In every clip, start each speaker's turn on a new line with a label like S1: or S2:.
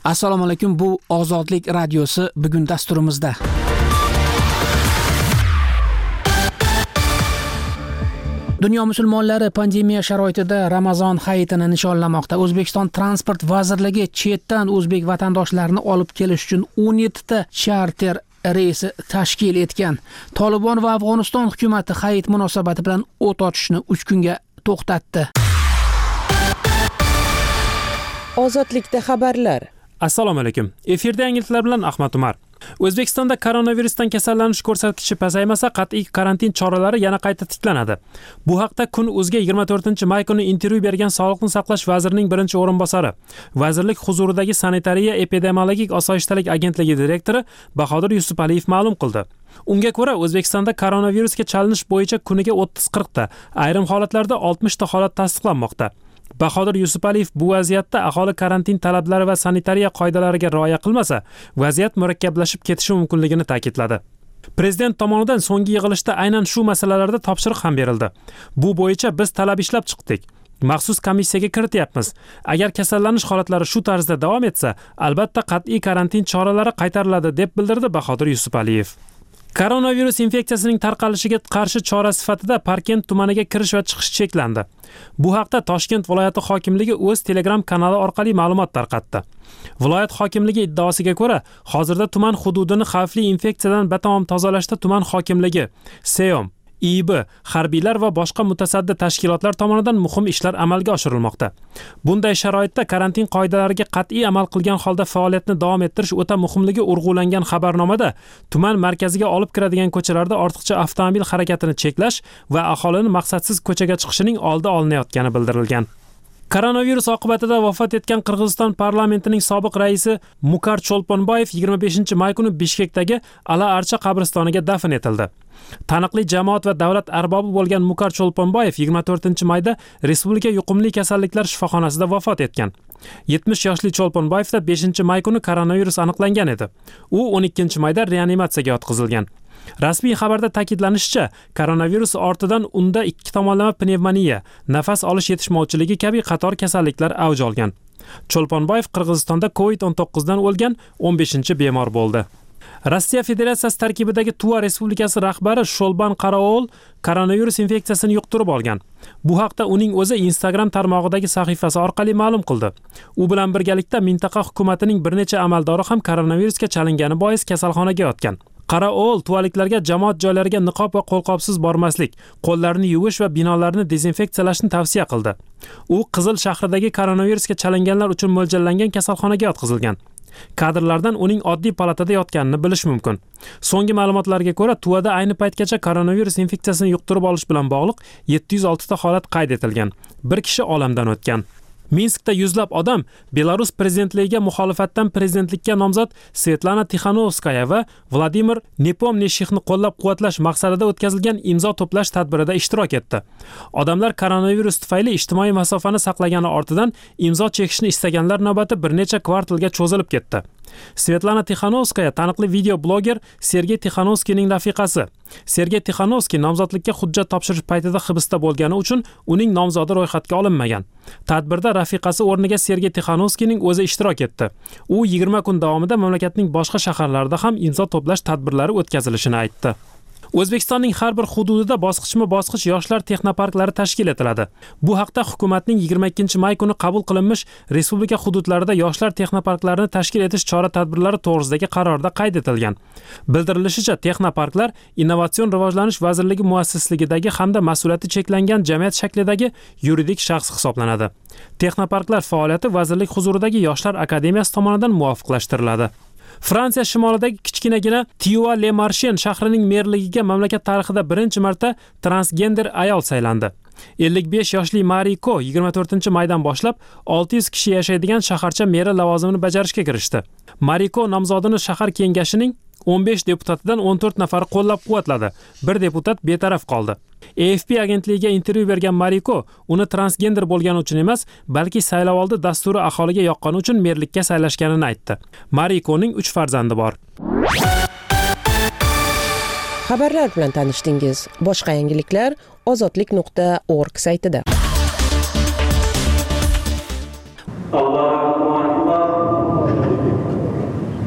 S1: Assalomu alaykum, bu Ozodlik radiosi. Bugun dasturimizda Dunyo musulmonlari pandemiya sharoitida Ramazon hayitini nishonlamoqda. O'zbekiston Transport vazirligi chetdan o'zbek vatandoshlarini olib kelish uchun 17 ta charter reysi tashkil etgan. Tolibon va Afg'oniston hukumati hayit munosabati bilan o't ochishni 3 kunga to'xtatdi.
S2: Ozodlikda xabarlar.
S3: Assalomu alaykum. Efirda yangiliklar bilan Ahmad Umar. O'zbekistonda koronavirusdan kasallanish ko'rsatkichi pasaymasa, qat'iy karantin choralari yana qayta tiklanadi. Bu haqda Kun.uzga 24-may kuni intervyu bergan Sog'liqni saqlash vazirining birinchi o'rinbosari, vazirlik huzuridagi Sanitariya epidemiologik osoyishtalik agentligi direktori Bahodir Yusupaliyev ma'lum qildi. Unga ko'ra, O'zbekistonda koronavirusga chalinish bo'yicha kuniga 30-40 ta, ayrim holatlarda 60 ta holat tasdiqlanmoqda. Bahodir Yusupaliyev bu vaziyatda aholi karantin talablari va sanitariya qoidalariga rioya qilmasa, vaziyat murakkablashib ketishi mumkinligini ta'kidladi. Prezident tomonidan so'nggi yig'ilishda aynan shu masalalarda topshiriq ham berildi. Bu bo'yicha biz talab ishlab chiqdik. Maxsus komissiyaga kirityapmiz. Agar kasallanish holatlari shu tarzda davom etsa, albatta qat'iy karantin choralari qaytariladi, deb bildirdi Bahodir Yusupaliyev. Koronavirus infeksiyasining tarqalishiga qarshi chora sifatida Parkent tumaniga kirish va chiqish cheklandi. Bu haqda Toshkent viloyati hokimligi o'z Telegram kanali orqali ma'lumot tarqatdi. Viloyat hokimligi iddaosiga ko'ra, hozirda tuman hududini xavfli infeksiyadan batamom tozalashda tuman hokimligi, SEOM, IB, harbiylar va boshqa mutasaddi tashkilotlar tomonidan muhim ishlar amalga oshirilmoqda. Bunday sharoitda karantin qoidalariga qat'iy amal qilgan holda faoliyatni davom ettirish o'ta muhimligi urg'ulangan xabarnomada tuman markaziga olib kiradigan ko'chalarda ortiqcha avtomobil harakatini cheklash va aholini maqsadsiz ko'chaga chiqishining oldi olinayotgani bildirilgan. Koronavirus oqibatida vafot etgan Qirg'iziston parlamentining sobiq raisi Mukar Cholponboyev 25-may kuni Bishkekdagi Ala Archa qabristoniga dafn etildi. Taniqli jamoat va davlat arbobi bo'lgan Mukar Cholponboyev 24-mayda Respublika yuqumli kasalliklar shifoxonasida vafot etgan. 70 yoshli Cholponboyevda 5-may kuni koronavirus aniqlangan edi. U 12-mayda reanimatsiyaga yotqizilgan. Rasmiy xabarda ta'kidlanishicha, koronavirus ortidan unda 2 tomonlama pnevmoniya, nafas olish yetishmovchiligi kabi qator kasalliklar avj olgan. Cholponboyev Qirg'izistonda COVID-19 dan o'lgan 15-bemor bo'ldi. Rossiya Federatsiyasi tarkibidagi Tuva Respublikasi rahbari Sholban Qarao'l koronavirus infeksiyasini yuqtirib olgan. Bu haqda uning o'zi Instagram tarmog'idagi sahifasi orqali ma'lum qildi. U bilan birgalikda mintaqa hukumatining bir necha amaldori ham koronavirusga chalingani bois kasalxonaga yotgan. Qarao'l tuvaliklarga jamoat joylariga niqob va qo'lqopsiz bormaslik, qo'llarni yuvish va binolarni dezinfeksiyalashni tavsiya qildi. U Qizil shahridagi koronavirusga chalinganlar uchun mo'ljallangan kasalxonaga yotqizilgan. Kadrlardan uning oddiy palatada yotganini bilish mumkin. So'nggi ma'lumotlarga ko'ra, Tuvada ayni paytgacha koronavirus infeksiyasini yuqtirib olish bilan bog'liq 706 ta holat qayd etilgan. Bir kishi olamdan o'tgan. Minskda yuzlab odam Belarus prezidentligiga muxolifatdan prezidentlikka nomzod Svetlana Tixanovskaya va Vladimir Nepomneshixni qo'llab-quvvatlash maqsadida o'tkazilgan imzo to'plash tadbirida ishtirok etdi. Odamlar koronavirus tufayli ijtimoiy masofani saqlagani ortidan imzo chekishni istaganlar navbati bir necha kvartalga cho'zilib ketdi. Svetlana Tixanovskaya taniqli video bloger Sergey Tixanovskiyning rafiqasi. Sergey Tixanovskiy nomzodlikka hujjat topshirish paytida hibsda bo'lgani uchun uning nomzodi ro'yxatga olinmagan. Tadbirda rafiqasi o'rniga Sergey Tixanovskiyning o'zi ishtirok etdi. U 20 kun davomida mamlakatning boshqa shaharlarida ham imzo to'plash tadbirlari o'tkazilishini aytdi. O'zbekistonning har bir hududida bosqichma-bosqich yoshlar texnoparklari tashkil etiladi. Bu haqda hukumatning 22-may kuni qabul qilinmish respublika hududlarida yoshlar texnoparklarini tashkil etish chora-tadbirlari to'g'risidagi qarorda qayd etilgan. Bildirilishicha, texnoparklar Innovatsion rivojlanish vazirligi muassisligidagi hamda mas'uliyati cheklangan jamiyat shaklidagi yuridik shaxs hisoblanadi. Texnoparklar faoliyati vazirlik huzuridagi Yoshlar akademiyasi tomonidan muvofiqlashtiriladi. Fransiya shimolidagi kichkinagina Tiyua-le-Marshen shahrining merligiga mamlakat tarixida birinchi marta transgender ayol saylandi. 55 yoshli Mariko 24-maydan boshlab 600 kishi yashaydigan shaharcha meri lavozimini bajarishga kirishdi. Mariko nomzodini shahar kengashining 15 deputatidan 14 nafari qo'llab-quvvatladi. Bir deputat betaraf qoldi. AFP agentligiga intervyu bergan Mariko uni transgender bo'lgani uchun emas, balki saylovoldi dasturi aholiga yoqqani uchun merlikka saylashganini aytdi. Marikoning 3 farzandi bor.
S2: Xabarlar bilan tanishdingiz. Boshqa yangiliklar ozodlik.org saytida.
S4: Allahu akbar.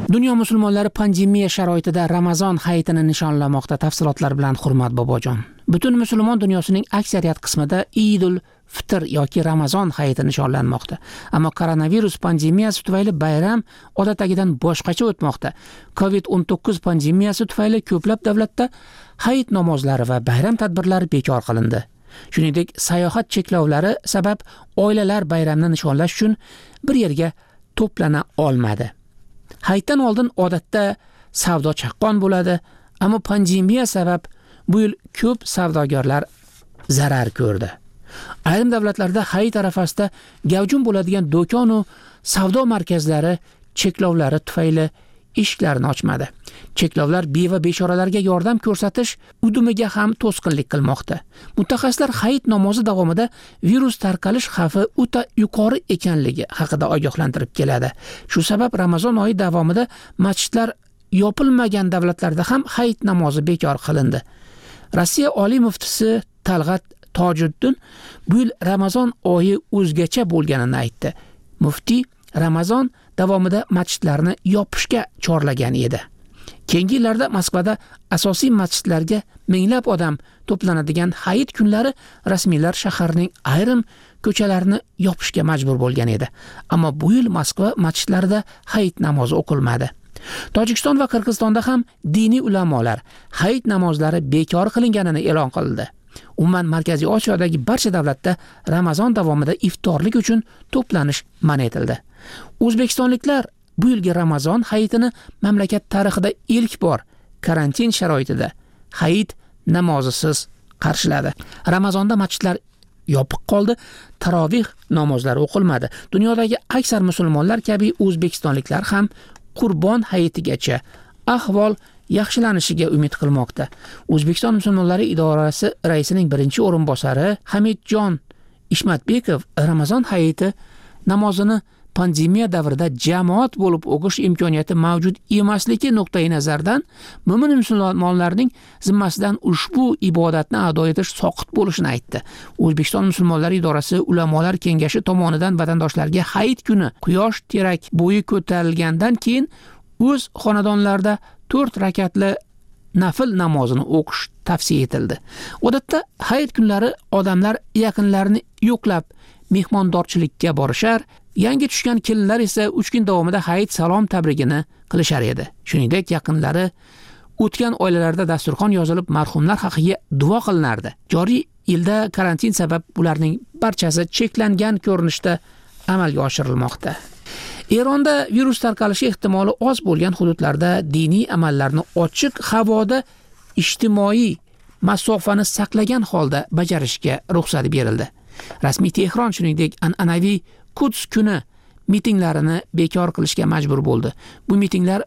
S1: Dunyo musulmonlari pandemiya sharoitida Ramazon hayitini nishonlamoqda. Tafsilotlar bilan Hurmat Bobojon. Butun musulmon dunyosining aksariyat qismida Idul Fitr yoki Ramazon hayiti nishonlanmoqda. Ammo koronavirus pandemiyasi tufayli bayram odatdagidan boshqacha o'tmoqda. COVID-19 pandemiyasi tufayli ko'plab davlatda hayit namozlari va bayram tadbirlari bekor qilindi. Shuningdek, sayohat cheklovlari sabab oilalar bayramni nishonlash uchun bir yerga to'plana olmadi. Hayitdan oldin odatda savdo chaqqon bo'ladi, ammo pandemiya sabab bu yil ko'p savdogarlar zarar ko'rdi. Ayrim davlatlarda hayit arafasida gavjum bo'ladigan do'kon va savdo markazlari cheklovlari tufayli eshiklarini ochmadi. Cheklovlar beva beshoralarga yordam ko'rsatish udumiga ham to'sqinlik qilmoqda. Mutaxassislar hayit namozi davomida virus tarqalish xavfi o'ta yuqori ekanligi haqida ogohlantirib keladi. Shu sabab Ramazon oyi davomida masjidlar yopilmagan davlatlarda ham hayit namozi bekor qilindi. Rossiya oliy muftisi Talg'at Tojiddin bu yil Ramazon oyi o'zgacha bo'lganini aytdi. Muftiy Ramazon davomida masjidlarni yopishga chorlagan edi. Keyingi yillarda Moskvada asosiy masjidlarga minglab odam to'planadigan hayit kunlari rasmiylar shaharning ayrim ko'chalarini yopishga majbur bo'lgan edi. Ammo bu yil Moskva masjidlarida hayit namozi o'qilmadi. Tojikiston va Qirg'izistonda ham diniy ulamolar hayit namozlari bekor qilinganini e'lon qildi. Umuman Markaziy Osiyodagi barcha davlatda Ramazon davomida iftorlik uchun to'planish man etildi. O'zbekistonliklar bu yilgi Ramazon hayitini mamlakat tarixida ilk bor karantin sharoitida hayit namozisiz qarshiladi. Ramazonda masjidlar yopiq qoldi, tarovih namozlari o'qilmadi. Dunyodagi aksar musulmonlar kabi o'zbekistonliklar ham Qurbon hayitigacha ahvol yaxshilanishiga umid qilmoqda. O'zbekiston musulmonlari idorasi raisining birinchi o'rinbosari Hamidjon Ishmatbekov Ramazon hayiti namozini pandemiya davrida jamoat bo'lib o'qish imkoniyati mavjud emasligi nuqtai nazardan mo'min musulmonlarning zimmasidan ushbu ibodatni ado etish soqit bo'lishini aytdi. O'zbekiston musulmonlari idorasi ulamolar kengashi tomonidan vatandoshlarga hayit kuni quyosh terak bo'yi ko'tarilgandan keyin o'z xonadonlarida 4 rakatli nafil namozini o'qish tavsiya etildi. Odatda hayit kunlari odamlar yaqinlarini yo'qlab mehmondorchilikka borishar, yangi tushgan kelinlar esa 3 kun davomida hayit salom tabrigini qilishar edi. Shuningdek, yaqinlari o'tgan oilalarda dasturxon yozilib marhumlar haqiga duo qilinardi. Joriy yilda karantin sabab ularning barchasi cheklangan ko'rinishda amalga oshirilmoqda. Eronda virus tarqalishi ehtimoli oz bo'lgan hududlarda diniy amallarni ochiq havoda ijtimoiy masofani saqlagan holda bajarishga ruxsat berildi. Rasmiy Tehron shuningdek an'anaviy Quds kuni mitinglarini bekor qilishga majbur bo'ldi. Bu mitinglar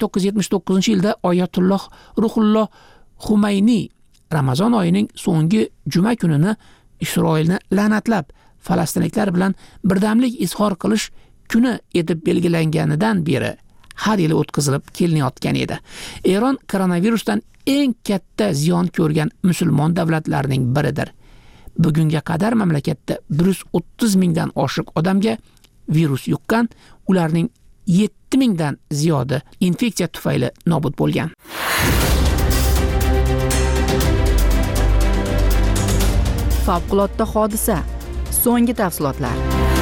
S1: 1979-yilda Oyatulloh Ruhulloh Xumayniy Ramazon oyining so'nggi juma kunini Isroilni la'natlab, falastinliklar bilan birdamlik izhor qilish kuni etib belgilanganidan beri har yili o'tkazilib kelinayotgan edi. Eron koronavirusdan eng katta ziyon ko'rgan musulmon davlatlarning biridir. Bugunga qadar mamlakatda 130 mingdan oshiq odamga virus yuqqan, ularning 7 mingdan ziyodi infeksiya tufayli nobud bo'lgan.
S4: Favqulodda hodisa. So'nggi tafsilotlar.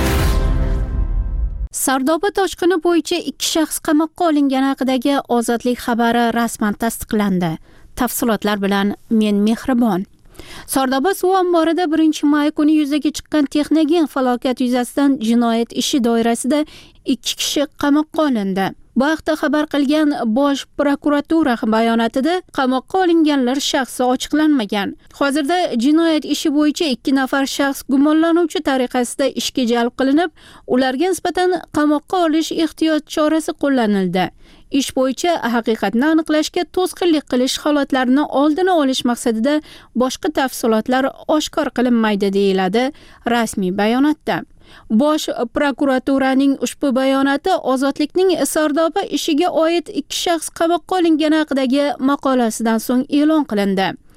S5: Sardoba toshqini bo'yicha 2 shaxs qamoqqa olingani haqidagi ozodlik xabari rasman tasdiqlandi. Tafsilotlar bilan men Mehribon. Sardoba suv omborida 1-may kuni yuzaga chiqqan texnogen falokat yuzasidan jinoyat ishi doirasida 2 kishi qamoqqa olindi. Bu haqda xabar qilgan Bosh prokuratura bayonotida qamoqqa olinganlar shaxsi ochiqlanmagan. Hozirda jinoyat ishi bo'yicha 2 nafar shaxs gumonlanuvchi tariqasida ishga jalb qilinib, ularga nisbatan qamoqqa olish ehtiyot chorasi qo'llanildi. Ish bo'yicha haqiqatni aniqlashga to'sqinlik qilish holatlarini oldini olish maqsadida boshqa tafsilotlar oshkor qilinmaydi deyiladi rasmiy bayonotda. Bosh prokuraturaning ushbu bayonoti Ozodlikning Sardoba ishiga oid 2 shaxs qamoqqa olingani haqidagi maqolasidan so'ng e'lon qilindi.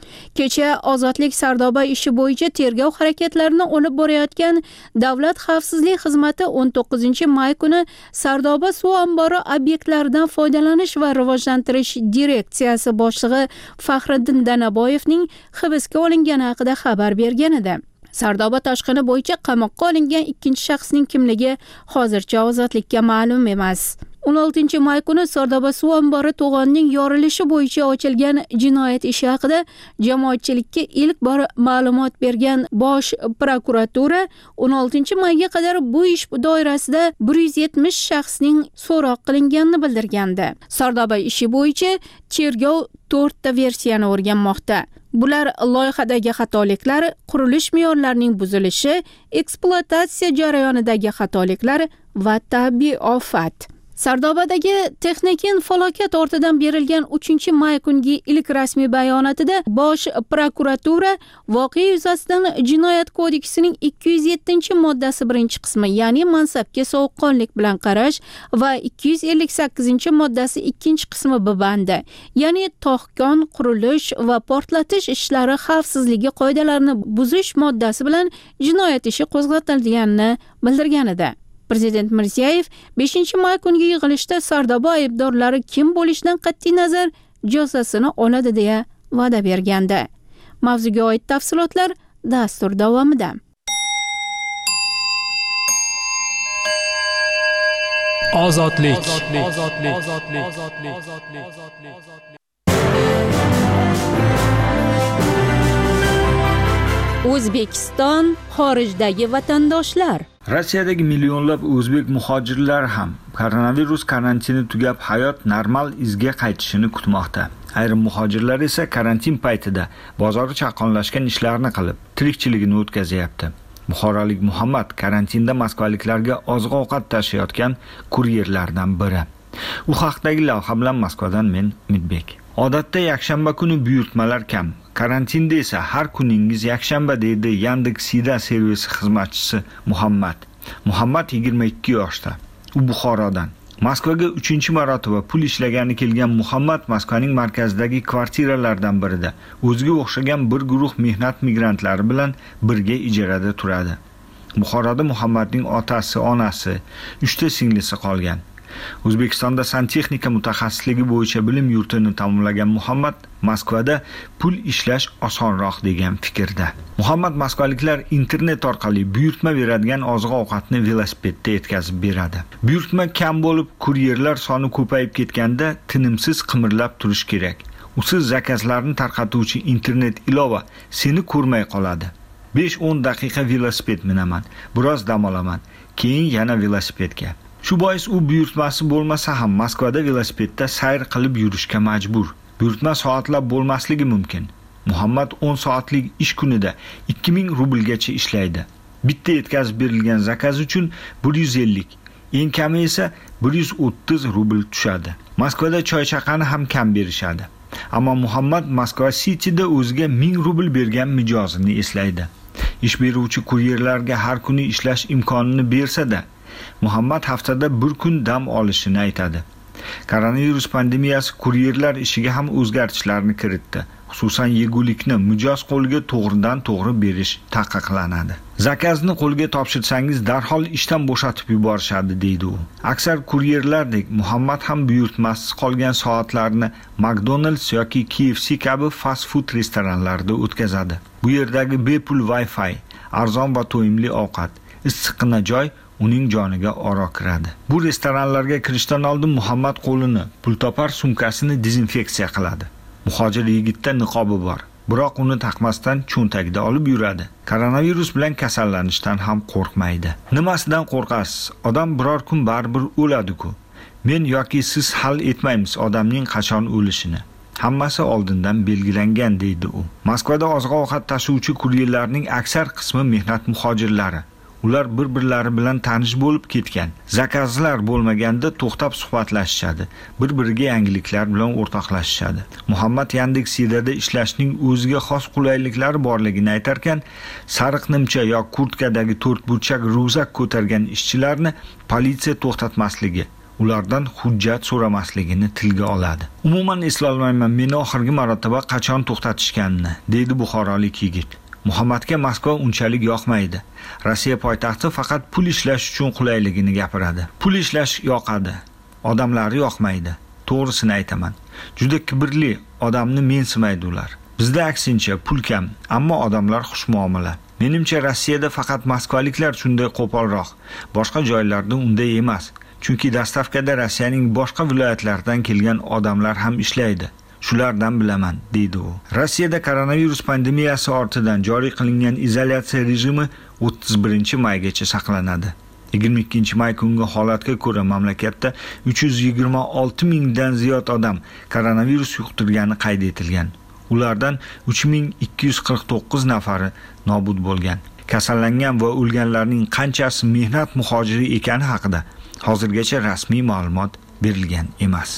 S5: Kecha Ozodlik Sardoba ishi bo'yicha tergov harakatlarini olib borayotgan Davlat xavfsizlik xizmati 19-may kuni Sardoba suv ombori obyektlaridan foydalanish va rivojlantirish direksiyasi boshlig'i Faxriddin Danaboyevning hibsga olingani haqida xabar bergan edi. Sardoba toshqini bo'yicha qamoqqa olingan ikkinchi shaxsning kimligi hozircha ozodlikka ma'lum emas. 16-may kuni Sardoba suv ombori to'g'onining yorilishi bo'yicha ochilgan jinoyat ishi haqida jamoatchilikka ilk bor ma'lumot bergan Bosh prokuratura 16-mayga qadar bu ish doirasida 170 shaxsning so'roq qilinganini bildirgandi. Sardoba ishi bo'yicha tergov 4 ta versiyani o'rganmoqda. Bular loyihadagi xatoliklar, qurilish me'yorlarining buzilishi, ekspluatatsiya jarayonidagi xatoliklar va tabiiy ofat. Sardobadagi Texnokin falokat ortidan berilgan 3-may kungi ilk rasmiy bayonotida Bosh prokuratura voqea yuzasidan Jinoyat kodeksining 207-moddasi 1-qismi, ya'ni mansabga sovuqqonlik bilan qarash va 258-moddasi 2-qismi bandi, ya'ni to'xkon, qurilish va portlatish ishlari xavfsizligi qoidalarini buzish moddasi bilan jinoyat ishi qo'zg'atilganini bildirgan edi. Prezident Mirziyoyev 5-may kungi yig'ilishda Sardoba aybdorlari kim bo'lishidan qat'iy nazar jazosini oladi deya va'da bergandi. Mavzuga oid tafsilotlar dastur davomida.
S3: Ozodlik.
S5: O'zbekiston xorijdagi vatandoshlar.
S6: Rossiyadagi millionlab o'zbek muhojirlar ham koronavirus karantini tugab hayot normal izga qaytishini kutmoqda. Ayrim muhojirlar esa karantin paytida bozori chaqonlashgan ishlarni qilib, tirikchiligini o'tkazyapti. Buxorolik Muhammad karantinda moskvaliklarga oziq-ovqat tashiyotgan kuryerlardan biri. U haqdagi lavha bilan Moskvadan men Umidbek. Odatda yakshanba kuni buyurtmalar kam. Karantinda esa har kuningiz yakshanba deydi Yandex.Sida servisi xizmatchisi Muhammad. Muhammad 22 yoshda. U Buxorodan. Moskvaga 3-marotaba pul ishlagani kelgan Muhammad Moskvaning markazidagi kvartiralardan birida o'ziga o'xshagan bir guruh mehnat migrantlari bilan birga ijarada turadi. Buxoroda Muhammadning otasi, onasi, 3 ta singlisi qolgan. O'zbekistonda santexnika mutaxassisligi bo'yicha bilim yurtini tamomlagan Muhammad Moskvada pul ishlash osonroq degan fikrda. Muhammad moskvaliklar internet orqali buyurtma beradigan oziq-ovqatni velosipedda yetkazib beradi. Buyurtma kam bo'lib, kuryerlar soni ko'payib ketganda tinimsiz qimirlab turish kerak. Usiz zakazlarni tarqatuvchi internet ilova seni ko'rmay qoladi. 5-10 daqiqa velosiped minaman, biroz dam olaman, keyin yana velosipedga. Shu bois u buyurtmasi bo'lmasa ham Moskvada velosipedda sayr qilib yurishga majbur. Buyurtma soatlab bo'lmasligi mumkin. Muhammad 10 soatlik ish kunida 2000 rublgacha ishlaydi. Bitta yetkazib berilgan zakaz uchun 150, eng kami esa 130 rubl tushadi. Moskvada choy-chaqani ham kam berishadi. Ammo Muhammad Moskva Cityda o'ziga 1000 rubl bergan mijozini eslaydi. Ish beruvchi kuryerlarga har kuni ishlash imkonini bersa-da, Muhammad haftada bir kun dam olishini aytadi. Koronavirus pandemiyasi kuryerlar ishiga ham o'zgartishlarni kiritdi. Xususan yegulikni mijoz qo'liga to'g'ridan-to'g'ri berish taqiqlanadi. Zakazni qo'lga topshirsangiz darhol ishdan bo'shatib yuborishadi deydi u. Aksar kuryerlardek Muhammad ham buyurtmasiz qolgan soatlarni McDonald's yoki KFC kabi fast food restoranlarida o'tkazadi. Bu yerdagi bepul Wi-Fi, arzon va to'yimli ovqat, issiqqina joy uning joniga oro kiradi. Bu restoranlarga kirishdan oldin Muhammad qo'lini, pultopar sumkasini dezinfeksiya qiladi. Muhojir yigitda niqobi bor, biroq uni taqmasdan cho'ntagida olib yuradi. Koronavirus bilan kasallanishdan ham qo'rqmaydi. Nimasidan qo'rqasiz? Odam biror kun baribir o'ladi-ku. Men yoki siz hal etmaymiz odamning qachon o'lishini. Hammasi oldindan belgilangan deydi u. Moskvada oziq-ovqat tashuvchi kuryerlarning aksar qismi mehnat muhojirlari. Ular bir-birlari bilan tanish bo'lib ketgan. Zakazlar bo'lmaganda to'xtab suhbatlashishadi. Bir-biriga yangiliklar bilan o'rtoqlashishadi. Muhammad Yandex.Sidada ishlashning o'ziga xos qulayliklari borligini aytarkan, sariq nimcha yoki kurtkadagi 4 burchak ryukzak ko'targan ishchilarni politsiya to'xtatmasligi, ulardan hujjat so'ramasligini tilga oladi. Umuman eslolmayman meni oxirgi marotaba qachon to'xtatishganini, deydi buxorolik yigit. Muhammadga Moskva unchalik yoqmaydi. Rossiya poytaxti faqat pul ishlash uchun qulayligini gapiradi. Pul ishlash yoqadi, odamlari yoqmaydi. To'g'risini aytaman. Juda kibrli, odamni mensimaydi ular. Bizda aksincha pul kam, ammo odamlar xushmuomala. Menimcha Rossiyada faqat moskvaliklar shunday qo'polroq, boshqa joylarda unday emas. Chunki dastavkada Rossiyaning boshqa viloyatlaridan kelgan odamlar ham ishlaydi. Shulardan bilaman, deydi u. Rossiyada koronavirus pandemiyasi ortidan joriy qilingan izolyatsiya rejimi 31-maygacha saqlanadi. 22-may kungi holatga ko'ra mamlakatda 326 mingdan ziyod odam koronavirus yuqtirgani qayd etilgan. Ulardan 3249 nafari nobud bo'lgan. Kasallangan va o'lganlarning qanchasi mehnat muhojiri ekani haqida hozirgacha rasmiy ma'lumot berilgan emas.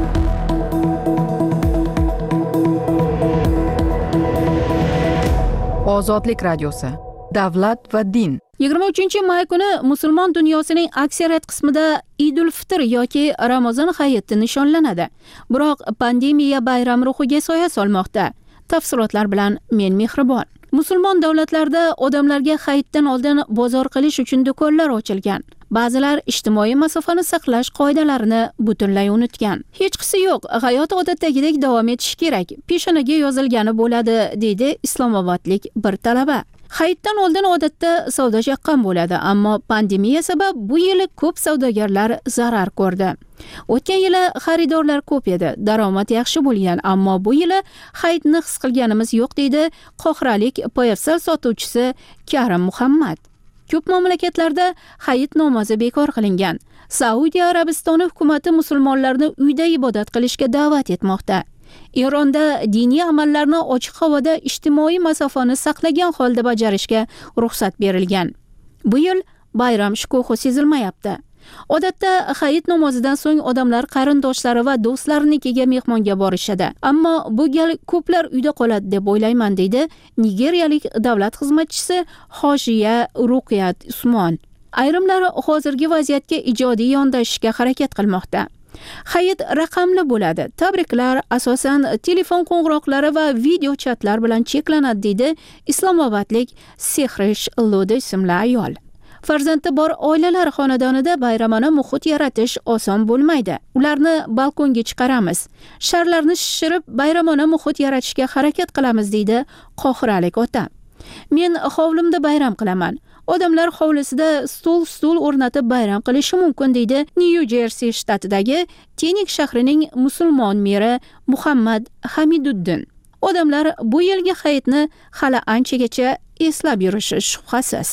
S4: Ozodlik radiosi. Davlat va din.
S5: 23-may kuni musulmon dunyosining aksariyat qismida Idul Fitr yoki Ramazon hayiti nishonlanadi. Biroq pandemiya bayram ruhiga soya solmoqda. Tafsilotlar bilan men Mehribon. Musulmon davlatlarda odamlarga hayitdan oldin bozor qilish uchun do'konlar ochilgan. Ba'zilar ijtimoiy masofani saqlash qoidalarini butunlay unutgan. Hech qisi yo'q, hayot odatdagidek davom etishi kerak. Peshonaga yozilgani bo'ladi, deydi Islomobodlik bir talaba. Hayitdan oldin odatda savdo chaqqan bo'ladi, ammo pandemiya sabab bu yil ko'p savdogarlar zarar ko'rdi. O'tgan yili xaridorlar ko'p edi, daromad yaxshi bo'lgan, ammo bu yili hayitni his qilganimiz yo'q, deydi Qohiralik poyafsal sotuvchisi Karim Muhammad. Ko'p mamlakatlarda hayit namozi bekor qilingan. Saudiya Arabistoni hukumati musulmonlarni uyda ibodat qilishga da'vat etmoqda. Eronda diniy amallarni ochiq havoda ijtimoiy masofani saqlagan holda bajarishga ruxsat berilgan. Bu yil bayram shukuhi sezilmayapti. Odatda hayit namozidan so'ng odamlar qarindoshlari va do'stlarinikiga mehmonga borishadi. Ammo bu gal ko'plar uyda qoladi deb o'ylayman, deydi nigeriyalik davlat xizmatchisi Hoshiya Ruqyat Usmon. Ayrimlar hozirgi vaziyatga ijodiy yondashishga harakat qilmoqda. Hayit raqamli bo'ladi. Tabriklar asosan telefon qo'ng'iroqlari va video chatlar bilan cheklanadi, deydi Islomobodlik Sehrish Lodi ismli ayol. Farzandi bor oilalar xonadonida bayramona muhit yaratish oson bo'lmaydi. Ularni balkonga chiqaramiz. Sharlarni shishirib bayramona muhit yaratishga harakat qilamiz, deydi Qohiralik ota. Men hovlimda bayram qilaman. Odamlar hovlisida stol o'rnatib bayram qilishi mumkin, deydi New Jersey shtatidagi Tenik shahrining musulmon meri Muhammad Hamiduddin. Odamlar bu yilgi hayitni hali anchagacha eslab yurishi shubhasiz.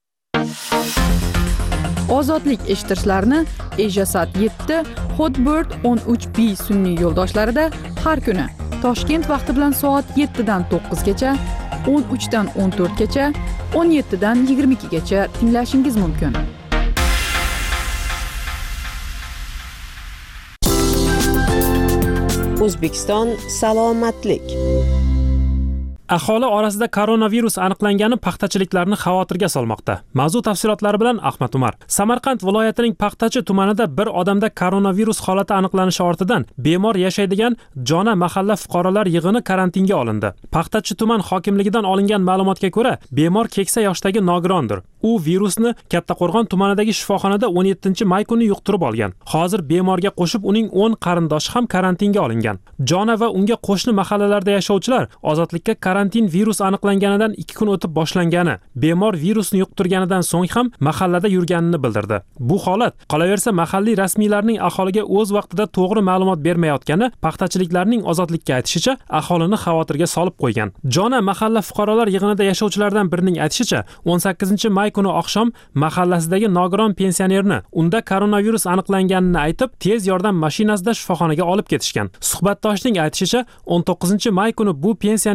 S4: Ozodlik eshittirishlarni Ejasat 7, Hotbird 13B sun'iy yo'ldoshlarida har kuni Toshkent vaqti bilan soat 7 dan 9 gacha, 13 dan 14 gacha, 17 dan 22 gacha tinglashingiz mumkin.
S2: O'zbekiston salomatlik.
S3: Aholi orasida koronavirus aniqlangani paxtachiliklarni xavotirga solmoqda. Mavzu tafsilotlari bilan Ahmad Umar. Samarqand viloyatining Paxtachi tumanida bir odamda koronavirus holati aniqlanishi ortidan bemor yashaydigan Jona mahalla fuqarolar yig'ini karantinga olindi. Paxtachi tuman hokimligidan olingan ma'lumotga ko'ra, bemor keksa yoshdagi nogirondir. U virusni Kattaqo'rg'on tumanidagi shifoxonada 17-may kuni yuqtirib olgan. Hozir bemorga qo'shib uning 10 qarindoshi ham karantinga olingan. Jona va unga qo'shni mahallalarda yashovchilar ozodlikka karantin virus aniqlanganidan 2 kun o'tib boshlangani, bemor virusni yuqtirganidan so'ng ham mahallada yurganini bildirdi. Bu holat qolaversa mahalliy rasmiylarning aholiga o'z vaqtida to'g'ri ma'lumot bermayotgani paxtachiliklarning ozodlikka aytishicha aholini xavotirga solib qo'ygan. Jona mahalla fuqarolar yig'inida yashovchilardan birining aytishicha 18-may kuni oqshom mahallasidagi nogiron pensionerni unda koronavirus aniqlanganini aytib, tez yordam mashinasida shifoxonaga olib ketishgan. Suhbatdoshning aytishicha 19-may kuni bu pensionerning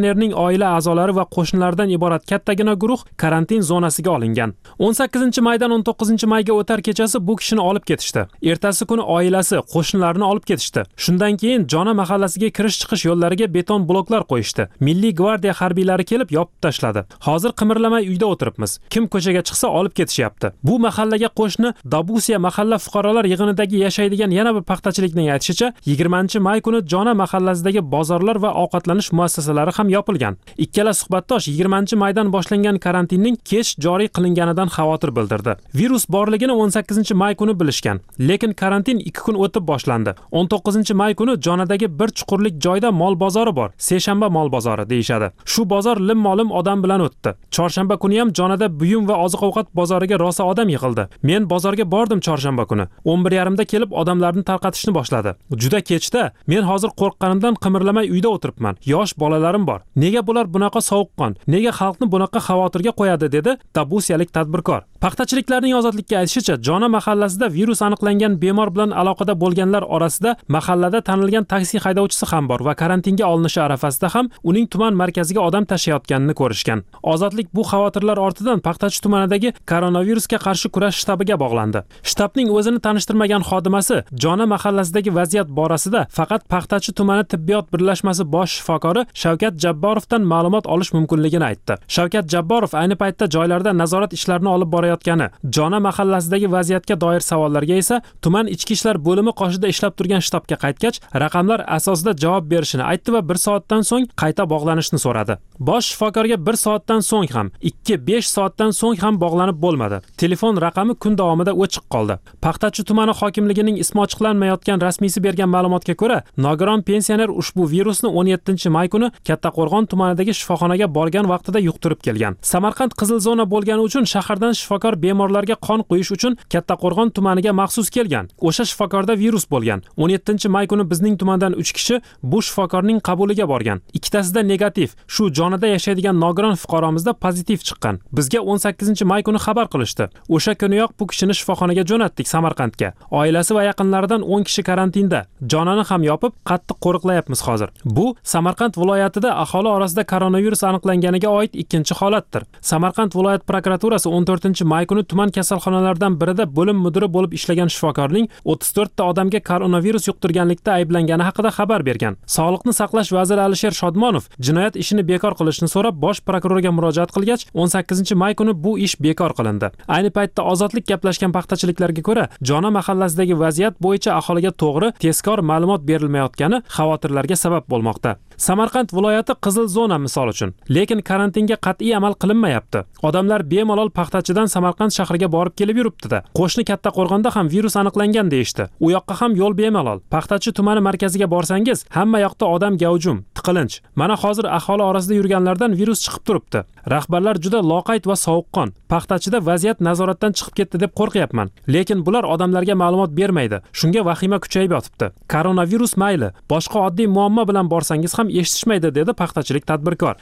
S3: oila a'zolari va qo'shnilardan iborat kattagina guruh karantin zonasiga olingan. 18-maydan 19-mayga o'tar kechasi bu kishini olib ketishdi. Ertasi kuni oilasi, qo'shnilarini olib ketishdi. Shundan keyin Jona mahallasiga kirish-chiqish yo'llariga beton bloklar qo'yishdi. Milliy gvardiya harbiylari kelib yopib tashladi. Hozir qimirlamay uyda o'tiribmiz. Kim ko'chaga chiqsa olib ketishyapti. Bu mahallaga qo'shni Dabusiya mahalla fuqarolar yig'inidagi yashaydigan yana bir paxtachilikning aytishicha, 20-may kuni Jona mahallasidagi bozorlar va ovqatlanish muassasalari ham yopilgan. Ikkala suhbatdosh 20-maydan boshlangan karantinning kech joriy qilinganidan xavotir bildirdi. Virus borligini 18-may kuni bilishgan, lekin karantin 2 kun o'tib boshlandi. 19-may kuni Jonadagi bir chuqurlik joyda mol bozori bor. Seshanba mol bozori deyshadi. Shu bozor lim-molim odam bilan o'tdi. Chorshanba kuni ham Jonada buyum va oziq-ovqat bozoriga rosa odam yig'ildi. Men bozorga bordim chorshanba kuni. 11:30da kelib odamlarni tarqatishni boshladi. Juda kechda men hozir qo'rqqanimdan qimirlamay uyda o'tiribman. Yosh bolalarim bor. Nega bular bunaqa sovuqqon? Nega xalqni bunaqa xavotirga qo'yadi, dedi Dabusiyalik tadbirkor. Paxtachiliklarning ozodlikka aytishicha, Jona mahallasida virus aniqlangan bemor bilan aloqada bo'lganlar orasida mahallada tanilgan taksi haydovchisi ham bor va karantinga olinishi arafasida ham uning tuman markaziga odam tashiyotganini ko'rishgan. Ozodlik bu xavotirlar ortidan Paxtachi tumanidagi koronavirusga qarshi kurash shtabiga bog'landi. Shtabning o'zini tanishtirmagan xodimasi Jona mahallasidagi vaziyat borasida faqat Paxtachi tumani tibbiyot birlashmasi bosh shifokori Shavkat Jabborovdan ma'lumot olish mumkinligini aytdi. Shavkat Jabborov ayni paytda joylarda nazorat ishlarini olib borayotgani, Jona mahallasidagi vaziyatga doir savollarga esa tuman ichki ishlar bo'limi qoshida ishlab turgan shtabga qaytgach, raqamlar asosida javob berishini aytdi va 1 soatdan so'ng qayta bog'lanishni so'radi. Bosh shifokorga 1 soatdan so'ng ham, 2-5 soatdan so'ng ham bog'lanib bo'lmadi. Telefon raqami kun davomida o'chiq qoldi. Paxtachi tumani hokimligining ismi ochiqlanmayotgan rasmiysi bergan ma'lumotga ko'ra, nogiron pensioner ushbu virusni 17-may kuni Kattaqo'rg'on tumanidagi shifoxonaga borgan vaqtida yuqtirib kelgan. Samarqand qizil zona bo'lgani uchun shahardan shifokor bemorlarga qon qo'yish uchun Kattaqo'rg'on tumaniga maxsus kelgan. O'sha shifokorda virus bo'lgan. 17-may kuni bizning tumandan 3 kishi bu shifokorning qabuliga borgan. Ikkitasida negativ. Shu Jonada yashaydigan nogiron fuqaromizda pozitiv chiqqan. Bizga 18-may kuni xabar qilishdi. O'sha kuniyoq bu kishini shifoxonaga jo'natdik Samarqandga. Oilasi va yaqinlaridan 10 kishi karantinda. Jonani ham yopib, qattiq qo'riqlayapmiz hozir. Bu Samarqand viloyatida aholi orasida koronavirus aniqlanganiga oid ikkinchi holatdir. Samarqand viloyat prokuraturasi 14-may kuni tuman kasalxonalaridan birida bo'lim mudiri bo'lib ishlagan shifokorning 34 ta odamga koronavirus yuqtirganlikda ayblangani haqida xabar bergan. Sog'liqni saqlash vaziri Alisher Shodmonov jinoyat ishini bekor qilishni so'rab bosh prokurorga murojaat qilgach, 18-may kuni bu ish bekor qilindi. Ayni paytda ozodlik gaplashgan paxtachiliklarga ko'ra, Jona mahallasidagi vaziyat bo'yicha aholiga to'g'ri, tezkor ma'lumot berilmayotgani xavotirlarga sabab bo'lmoqda. Samarqand viloyati qizil zona misol uchun, lekin karantinga qat'iy amal qilinmayapti. Odamlar bemalol Paxtachidan Samarqand shahriga borib kelib yuribdi-da. Qo'shni Kattaqo'rg'onda ham virus aniqlangan deyishdi. U yoqqa ham yo'l bemalol. Paxtachi tumani markaziga borsangiz, hamma yoqda odam gavjum, tiqilinch. Mana hozir aholi orasida yurganlardan virus chiqib turibdi. Rahbarlar juda loqayd va sovuqqon. Paxtachida vaziyat nazoratdan chiqib ketdi deb qo'rqyapman. Lekin bular odamlarga ma'lumot bermaydi. Shunga vahima kuchayib yotibdi. Koronavirus mayli, boshqa oddiy muammo bilan borsangiz ham eshitishmaydi, dedi paxtachilik tadbirkor.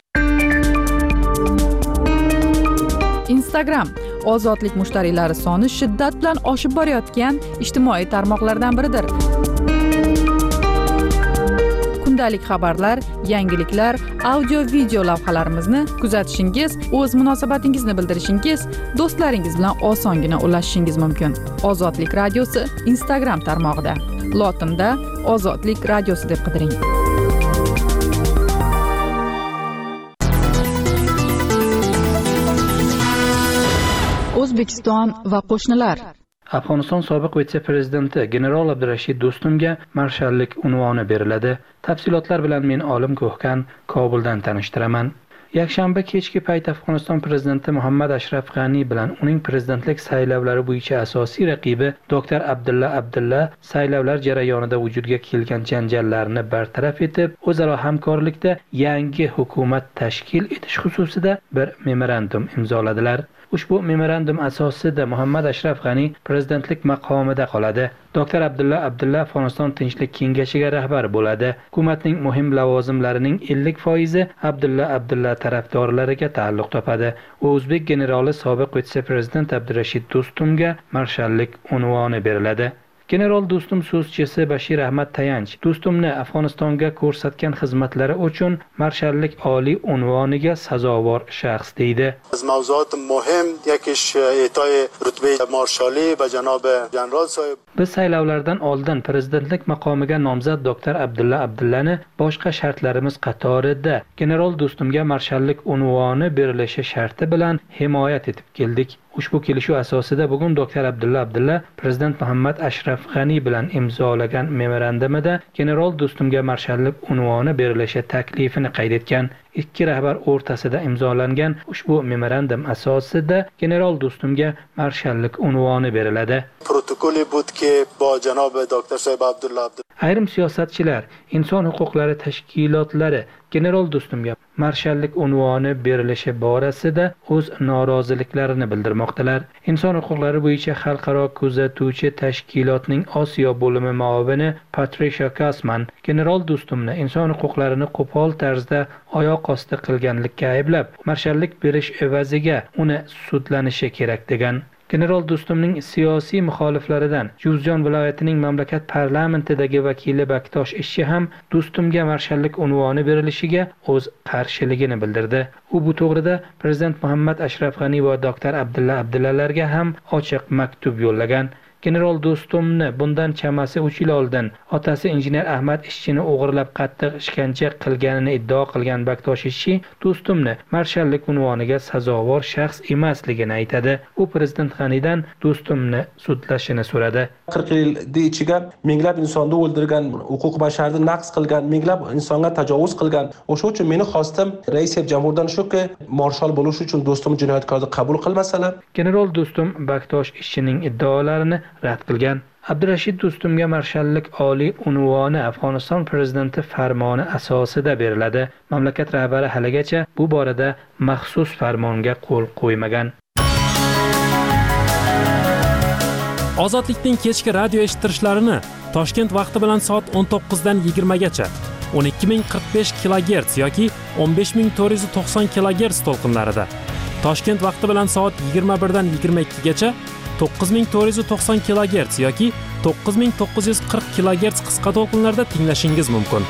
S4: Instagram ozodlik mushtariylari soni shiddat bilan oshib borayotgan ijtimoiy tarmoqlardan biridir. Kundalik xabarlar, yangiliklar, audio-video lavhalarimizni kuzatishingiz, o'z munosabatingizni bildirishingiz, do'stlaringiz bilan osongina ulashishingiz mumkin. Ozodlik radiosi Instagram tarmog'ida. Lotinda Ozodlik radiosi deb qidiring. O'zbekiston va qo'shnilar.
S7: Afg'oniston sobiq vitse-prezidenti general Abdurashid Do'stumga marshallik unvoni beriladi. Tafsilotlar bilan men Olim Ko'hkan Kobuldan tanishtiraman. Yakshanba kechki payt Afg'oniston prezidenti Muhammad Ashraf G'ani bilan uning prezidentlik saylovlari bo'yicha asosiy raqibi Dr. Abdulla saylovlar jarayonida vujudga kelgan janjallarni bartaraf etib, o'zaro hamkorlikda yangi hukumat tashkil etish xususida bir memorandum imzoladilar. Ushbu memorandum asosida Muhammad Ashraf G'ani prezidentlik maqomida qoladi. Dr. Abdulla Afg'oniston Tinchlik kengashiga rahbar bo'ladi. Hukumatning muhim lavozimlarining 50% Abdulla tarafdorlariga ta'alluq topadi. O'zbek generali sobiq vitse-prezident Abdurashid Do'stumga marshallik unvoni beriladi. General do'stum so'zchisi Bashir Ahmad Tayanch do'stumni Afg'onistonga ko'rsatgan xizmatlari uchun marshallik oliy unvoniga sazovor shaxs deydi.
S8: از موضوعات مهم یکیش اعطای رتبه مارشالی به جناب جنرال صاحب.
S7: Biz saylovlardan oldin prezidentlik maqomiga nomzod doktor Abdulla Abdullani boshqa shartlarimiz qatorida general do'stumga marshallik unvoni berilishi sharti bilan himoyat etib keldik. Ushbu kelishuv asosida bugun doktor Abdulla Abdulla prezident Muhammad Ashraf G'ani bilan imzolagan memorandumida general do'stumga marshallik unvoni berilishi taklifini qayd etgan. Ikki rahbar o'rtasida imzolangan ushbu memorandum asosida general do'stumga marshallik unvoni beriladi.
S8: Protokoli بود که با جناب دکتر صاحب عبدالله
S7: Ayrim siyosatchilar, inson huquqlari tashkilotlari general do'stumga marshallik unvoni berilishi borasida o'z noroziliklarini bildirmoqdalar. Inson huquqlari bo'yicha xalqaro kuzatuvchi tashkilotning Osiyo bo'limi muavini Patricia Kasman general do'stumni inson huquqlarini qo'pol tarzda oyoq osti qilganlikka ayblab, marshallik berish evaziga uni sudlanishi kerak degan. General do'stumning siyosiy muxoliflaridan Juzjon viloyatining mamlakat parlamentidagi vakili Baktosh Ishchi ham do'stumga marshallik unvoni berilishiga o'z qarshiligini bildirdi. U bu to'g'rida prezident Muhammad Ashraf G'ani va doktor Abdulla Abdullalarga ham ochiq maktub yo'llagan. General do'stumni bundan chamasi 3 yil oldin otasi injener Ahmad Ishchini o'g'irlab qattiq ishkanja qilganini iddao qilgan Baktosh Ishchi do'stumni marshallik unvoniga sazovor shaxs emasligini aytadi. U prezident G'anidan do'stumni sudlashini so'radi.
S9: 40 yil ichiga minglab insonni o'ldirgan, huquq basharni naqs qilgan, minglab insonga tajovuz qilgan. O'sha uchun meni xostim rais jamhurdan shuki, marshal bo'lish uchun do'stum jinoyatkorni qabul qilmasalar.
S7: General do'stum Baktosh Ishchining iddaolarini rad qilgan. Abdurashid do'stumga marshallik oliy unvoni Afg'oniston prezidenti farmoni asosida beriladi. Mamlakat rahbari haligacha bu borada maxsus farmonga qo'l qo'ymagan.
S3: Ozodlikning kechki radio eshittirishlarini Toshkent vaqti bilan soat 19 dan 20 gacha 12045 kHz yoki 15490 kHz to'lqinlarida, Toshkent vaqti bilan soat 21 dan 22 gacha 9490 kHz yoki 9940 kHz qisqa to'lqinlarda tinglashingiz mumkin.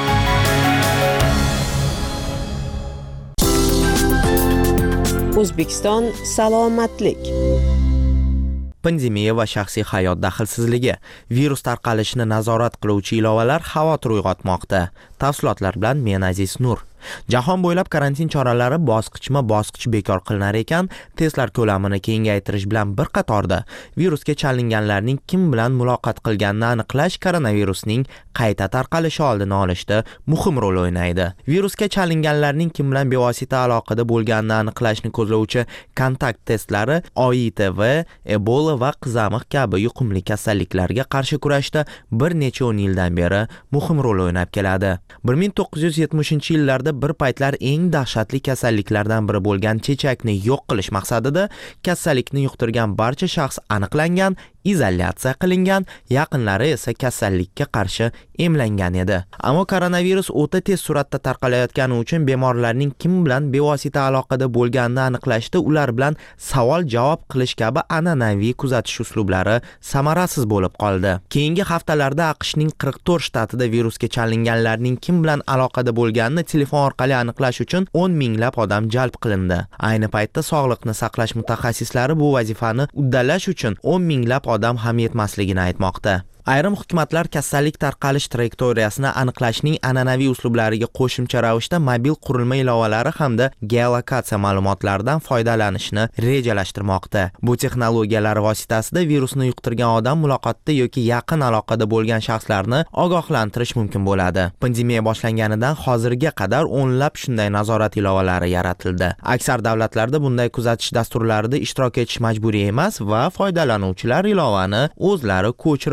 S2: O'zbekiston salomatlik.
S10: Pandemiya va shaxsiy hayot daxlsizligi, virus tarqalishini nazorat qiluvchi ilovalar xavotir uyg'otmoqda. Tafsilotlar bilan men Aziz Nur. Jahon bo'ylab karantin choralari bosqichma-bosqich bekor qilinar ekan, testlar ko'lamini kengaytirish bilan bir qatorda virusga chalinganlarning kim bilan muloqot qilganini aniqlash koronavirusning qayta tarqalishi oldini olishda muhim rol o'ynaydi. Virusga chalinganlarning kim bilan bevosita aloqada bo'lganini aniqlashni ko'zlovchi kontakt testlari OITV, Ebola va qizamiq kabi yuqumli kasalliklarga qarshi kurashda bir necha 10 yildan beri muhim rol o'ynab keladi. 1970-yillarda bir paytlar eng dahshatli kasalliklardan biri bo'lgan chechakni yo'q qilish maqsadida kasallikni yuqtirgan barcha shaxs aniqlangan, izolyatsiya qilingan, yaqinlari esa kasallikka qarshi emlangan edi. Ammo koronavirus o'ta tez suratda tarqalayotgani uchun bemorlarning kim bilan bevosita aloqada bo'lganini aniqlashda ular bilan savol-javob qilish kabi an'anaviy kuzatish uslublari samarasiz bo'lib qoldi. Keyingi haftalarda AQShning 44 shtatida virusga chalinganlarning kim bilan aloqada bo'lganini telefon orqali aniqlash uchun 10 minglab odam jalb qilindi. Ayni paytda sog'liqni saqlash mutaxassislari bu vazifani uddalash uchun 10 minglab odam ham yetmasligini aytmoqda. Ayrim hukumatlar kasallik tarqalish trayektoriyasini aniqlashning an'anaviy uslublariga qo'shimcha ravishda mobil qurilma ilovalari hamda geolokatsiya ma'lumotlaridan foydalanishni rejalashtirmoqda. Bu texnologiyalar vositasida virusni yuqtirgan odam muloqotda yoki yaqin aloqada bo'lgan shaxslarni ogohlantirish mumkin bo'ladi. Pandemiya boshlanganidan hozirga qadar o'nlab shunday nazorat ilovalari yaratildi. Aksar davlatlarda bunday kuzatish dasturlarida ishtirok etish majburiy emas va foydalanuvchilar ilovani o'zlari ko'chirib olishlari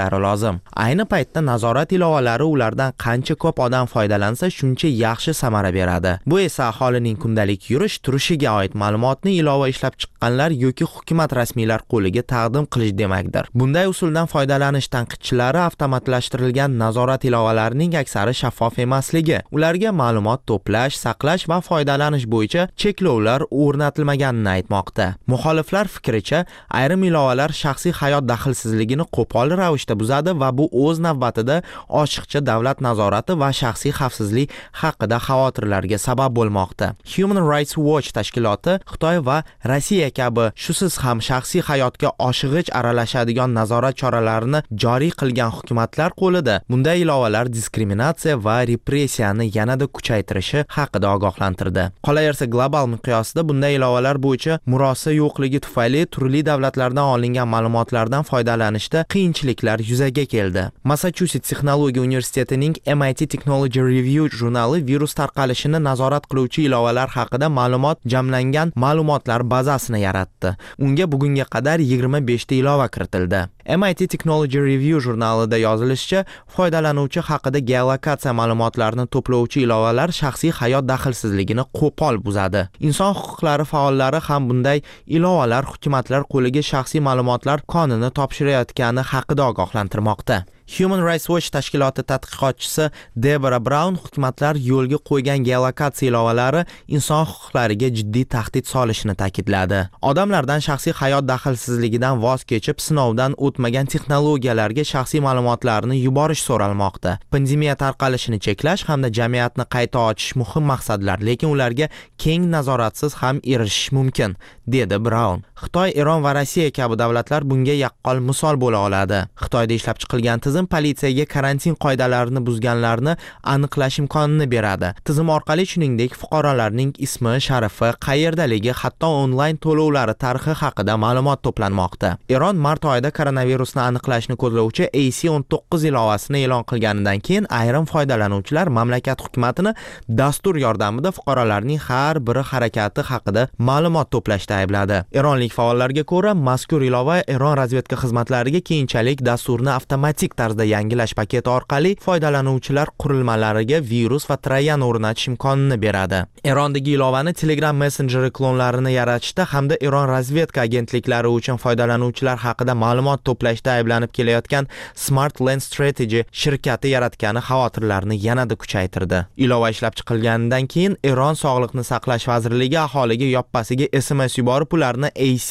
S10: qilishlari lozim. Ayni paytda nazorat ilovalari ulardan qancha ko'p odam foydalansa, shuncha yaxshi samara beradi. Bu esa aholining kundalik yurish turishiga oid ma'lumotni ilova ishlab chiqqanlar yoki hukumat rasmiylar qo'liga taqdim qilish demakdir. Bunday usuldan foydalanish tanqidchilari avtomatlashtirilgan nazorat ilovalarining aksari shaffof emasligi, ularga ma'lumot to'plash, saqlash va foydalanish bo'yicha cheklovlar o'rnatilmaganini aytmoqda. Muxoliflar fikricha, ayrim ilovalar shaxsiy hayot daxlsizligini qo'pol ravishda buzadi va bu o'z navbatida ochiqcha davlat nazorati va shaxsiy xavfsizlik haqida xavotirlarga sabab bo'lmoqda. Human Rights Watch tashkiloti Xitoy va Rossiya kabi shusiz ham shaxsiy hayotga oshig'ich aralashadigan nazorat choralarini joriy qilgan hukumatlar qo'lida bunday ilovalar diskriminatsiya va repressiyani yanada kuchaytirishi haqida ogohlantirdi. Qolaversa, global miqyosda bunday ilovalar bo'yicha murosa yo'qligi tufayli turli davlatlardan olingan ma'lumotlardan foydalanishda qiyinchiliklar yuzaga keldi. Massachusetts Texnologiya universitetining MIT Technology Review jurnali virus tarqalishini nazorat qiluvchi ilovalar haqida ma'lumot jamlangan ma'lumotlar bazasini yaratdi. Unga bugunga qadar 25 ta ilova kiritildi. MIT Technology Review jurnalida yozilishicha, foydalanuvchi haqida geolokatsiya ma'lumotlarini to'plovchi ilovalar shaxsiy hayot daxlsizligini qo'pol buzadi. Inson huquqlari faollari ham bunday ilovalar hukumatlar qo'liga shaxsiy ma'lumotlar konini topshirayotgani haqida ogohlantirmoqda. Human Rights Watch tashkiloti tadqiqotchisi Deborah Brown hukumatlar yo'lga qo'ygan geolokatsiya ilovalari inson huquqlariga jiddiy tahdid solishini ta'kidladi. Odamlardan shaxsiy hayot daxlsizligidan voz kechib, sinovdan o'tmagan texnologiyalarga shaxsiy ma'lumotlarni yuborish so'ralmoqda. Pandemiya tarqalishini cheklash hamda jamiyatni qayta ochish muhim maqsadlar, lekin ularga keng nazoratsiz ham erishish mumkin, dedi Brown. Xitoy, Eron va Rossiya kabi davlatlar bunga yaqqol misol bo'la oladi. Xitoyda ishlab chiqilgan tizim politsiyaga karantin qoidalarini buzganlarni aniqlash imkonini beradi. Tizim orqali shuningdek fuqarolarning ismi, sharafi, qayerdaligi, hatto onlayn to'lovlari tarixi haqida ma'lumot to'planmoqda. Eron mart oyida koronavirusni aniqlashni ko'zlovchi AC-19 ilovasini e'lon qilganidan keyin ayrim foydalanuvchilar mamlakat hukumatini dastur yordamida fuqarolarning har biri harakati haqida ma'lumot to'plashda aybladi. Eronlik faollarga ko'ra, mazkur ilova Eron razvedka xizmatlariga keyinchalik dasturni avtomatik tarzda yangilash paketi orqali foydalanuvchilar qurilmalariga virus va troyan o'rnatish imkonini beradi. Erondagi ilovani Telegram messenjeri klonlarini yaratishda hamda Eron razvedka agentliklari uchun foydalanuvchilar haqida ma'lumot to'plashda ayblanib kelayotgan Smart Lens Strategy shirkati yaratgani xavotirlarni yanada kuchaytirdi. Ilova ishlab chiqilganidan keyin Eron Sog'liqni saqlash vazirligi aholiga yoppasiga SMS yuborib, ularni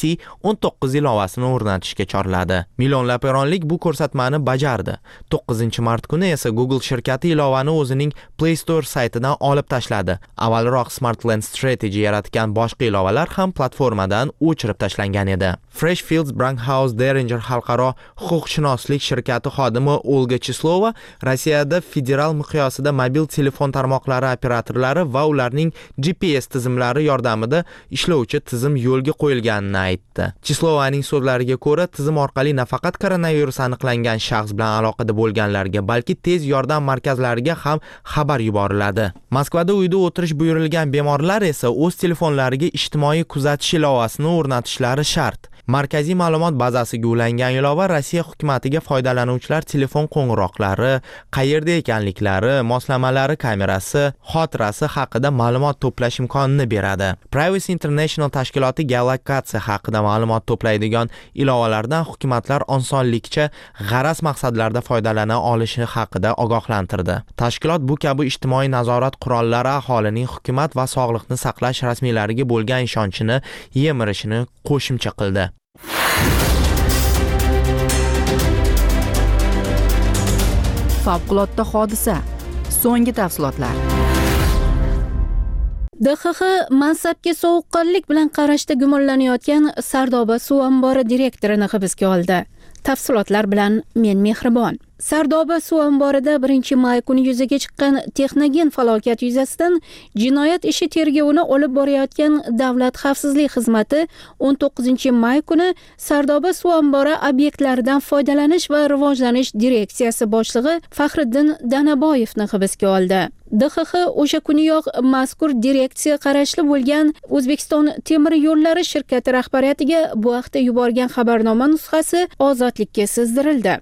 S10: AC-19 ilovasini o'rnatishga chorladi. Millionlab eronlik bu ko'rsatmani bajardi. 9-mart kuni esa Google shirkati ilovani o'zining Play Store saytidan olib tashladi. Avvalroq Smart Lens Strategy yaratgan boshqa ilovalar ham platformadan o'chirib tashlangan edi. Freshfields Brunkhaus Derringer xalqaro huquqshunoslik shirkati xodimi Olga Chislova Rossiyada federal miqyosida mobil telefon tarmoqlari operatorlari va ularning GPS tizimlari yordamida ishlovchi tizim yo'lga qo'yilganini aytdi. Chislovaning so'zlariga ko'ra, tizim orqali nafaqat koronavirus aniqlangan shaxs bilan aloqada bo'lganlarga, balki tez yordam markazlariga ham xabar yuboriladi. Moskvada uyda o'tirish buyurilgan bemorlar esa o'z telefonlariga ijtimoiy kuzatish ilovasini o'rnatishlari shart. Markaziy ma'lumot bazasiga ulangan ilova Rossiya hukumatiga foydalanuvchilar telefon qo'ng'iroqlari, qayerda ekanliklari, moslamalari kamerasi, xotirasi haqida ma'lumot to'plash imkonini beradi. Privacy International tashkiloti geolokatsiya haqida ma'lumot to'playdigan ilovalardan hukumatlar osonlikcha g'araz maqsadlarda foydalana olishi haqida ogohlantirdi. Tashkilot bu kabi ijtimoiy nazorat qurollari aholining hukumat va sog'liqni saqlash rasmiylariga bo'lgan ishonchini yemirishini qo'shimcha qildi.
S4: Favqulodda hodisa. So'nggi tafsilotlar.
S5: DXX mansabga sovuqqonlik bilan qarashda gumonlanayotgan Sardoba suv ombori direktorini hibsga oldi. Tafsilotlar bilan men Mehribon. Sardoba suv omborida 1-may kuni yuzaga chiqqan texnogen falokat yuzasidan jinoyat ishi tergovini olib borayotgan Davlat xavfsizlik xizmati 19-may kuni Sardoba suv ombori obyektlaridan foydalanish va rivojlanish direksiyasi boshlig'i Faxriddin Danaboyevni hibsga oldi. DXX o'sha kuniyoq mazkur direksiya qarashli bo'lgan O'zbekiston temir yo'llari shirkati rahbariyatiga bu haqda yuborgan xabarnoma nusxasi ozodlikka sizdirildi.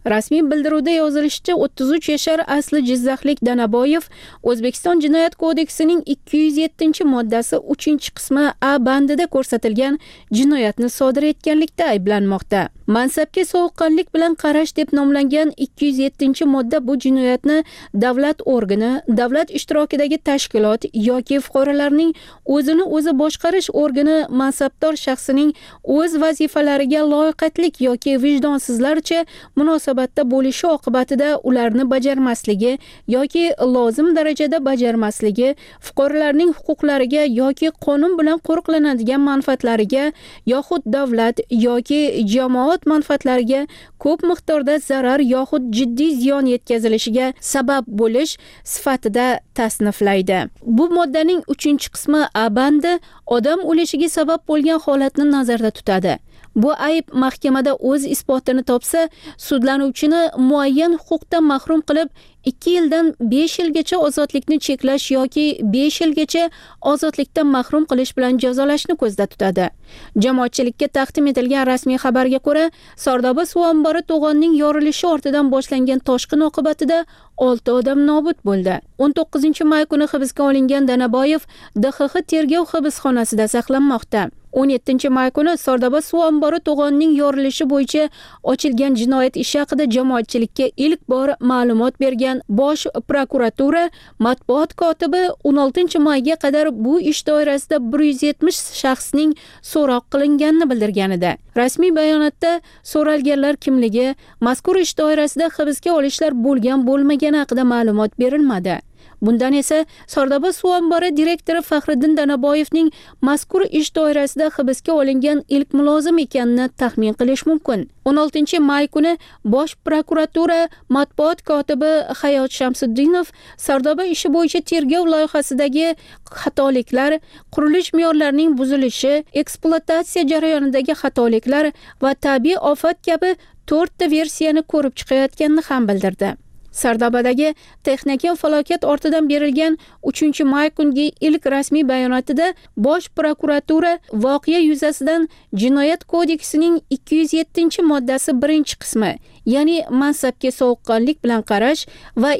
S5: Rasmiy bildiruvda yozilishicha, 33 yashar asli Jizzaxlik Danaboyev O'zbekiston Jinoyat kodeksining 207-moddasi 3-qismi A bandida ko'rsatilgan jinoyatni sodir etganlikda ayblanmoqda. Mansabga sovuqqonlik bilan qarash deb nomlangan 207-modda bu jinoyatni davlat organi, davlat ishtirokidagi tashkilot yoki fuqarolarning o'zini o'zi boshqarish organi mansabdor shaxsining o'z vazifalariga loyiqatlik yoki vijdonsizlarcha munosabatda bo'lishi oqibatida ularni bajarmasligi yoki lozim darajada bajarmasligi, fuqarolarning huquqlariga yoki qonun bilan qo'riqlanadigan manfaatlariga yoxud davlat yoki jamoat manfaatlariga ko'p miqdorda zarar yoxud jiddiy ziyon yetkazilishiga sabab bo'lish sifatida tasniflaydi. Bu moddaning 3-qismi A bandi odam o'lishiga sabab bo'lgan holatni nazarda tutadi. Bu ayb mahkamada o'z isbotini topsa, sudlanuvchini muayyan huquqdan mahrum qilib 2 yildan 5 yilgacha ozodlikni cheklash yoki 5 yilgacha ozodlikdan mahrum qilish bilan jazolashni ko'zda tutadi. Jamoatchilikka taqdim etilgan rasmiy xabarga ko'ra, Sardoba suv ombori to'g'onning yorilishi ortidan boshlangan toshqin oqibatida 6 odam nobud bo'ldi. 19-may kuni hibsga olingan Danaboyev DXX tergov hibsxonasida saqlanmoqda. 17-may kuni Sardoba suv ombori to'g'onning yorilishi bo'yicha ochilgan jinoyat ishi haqida jamoatchilikka ilk bor ma'lumot bergan Bosh prokuratura matbuot kotibi 16-mayga qadar bu ish doirasida 170 shaxsning so'roq qilinganini bildirgan edi. Rasmiy bayonotda so'ralganlar kimligi, mazkur ish doirasida hibsga olishlar bo'lgan-bo'lmagani haqida ma'lumot berilmadi. Bundan esa Sardoba suv ombori direktori Faxriddin Danaboyevning mazkur ish doirasida hibsga olingan ilk mulozim ekanini taxmin qilish mumkin. 16-may kuni Bosh prokuratura matbuot kotibi Hayot Shamsuddinov Sardoba ishi bo'yicha tergov loyihasidagi xatoliklar, qurilish me'yorlarining buzilishi, ekspluatatsiya jarayonidagi xatoliklar va tabiiy ofat kabi 4 ta versiyani ko'rib chiqayotganini ham bildirdi. Sardobadagi texnika falokat ortidan berilgan 3-may kungi ilk rasmiy bayonotida Bosh prokuratura voqea yuzasidan Jinoyat kodeksining 207-moddasi 1-qismi, ya'ni mansabga sovuqqonlik bilan qarash va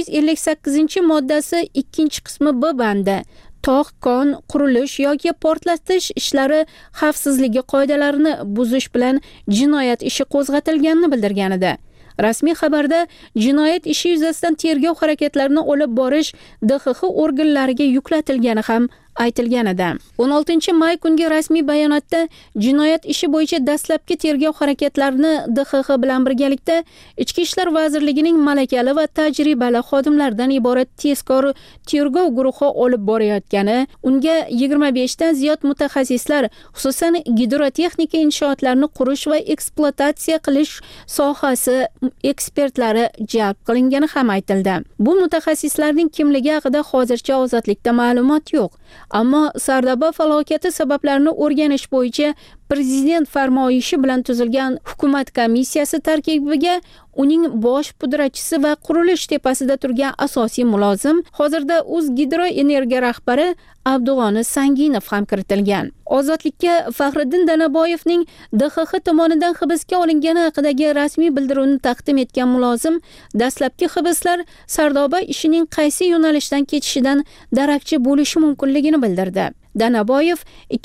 S5: 258-moddasi 2-qismi B bandi tog', kon, qurilish yoki portlatish ishlari xavfsizligi qoidalarini buzish bilan jinoyat ishi qo'zg'atilganini bildirgan edi. Rasmiy xabarda jinoyat ishi yuzasidan tergov harakatlarini olib borish DXX organlariga yuklatilgani ham aytilgan edi. 16-may kungi rasmiy bayonotda jinoyat ishi bo'yicha dastlabki tergov harakatlarini DXX bilan birgalikda Ichki ishlar vazirligining malakali va tajribali xodimlaridan iborat tezkor tergov guruhi olib borayotgani, unga 25 dan ziyod mutaxassislar, xususan gidrotexnika inshootlarini qurish va ekspluatatsiya qilish sohasi ekspertlari jalb qilingani ham aytildi. Bu mutaxassislarning kimligi haqida hozircha ozodlikda ma'lumot yo'q. Ammo Sardoba falokati sabablarini o'rganish bo'yicha Prezident farmoyishi bilan tuzilgan hukumat komissiyasi tarkibiga uning bosh pudratchisi va qurilish tepasida turgan asosiy mulozim, hozirda O'zgidroenergiya rahbari Abdug'oni Sanginov ham kiritilgan. Ozodlikka Faxriddin Danaboyevning DXX tomonidan hibsga olingani haqidagi rasmiy bildiruvni taqdim etgan mulozim dastlabki hibslar Sardoba ishining qaysi yo'nalishdan ketishidan darakchi bo'lishi mumkinligini bildirdi. Danaboyev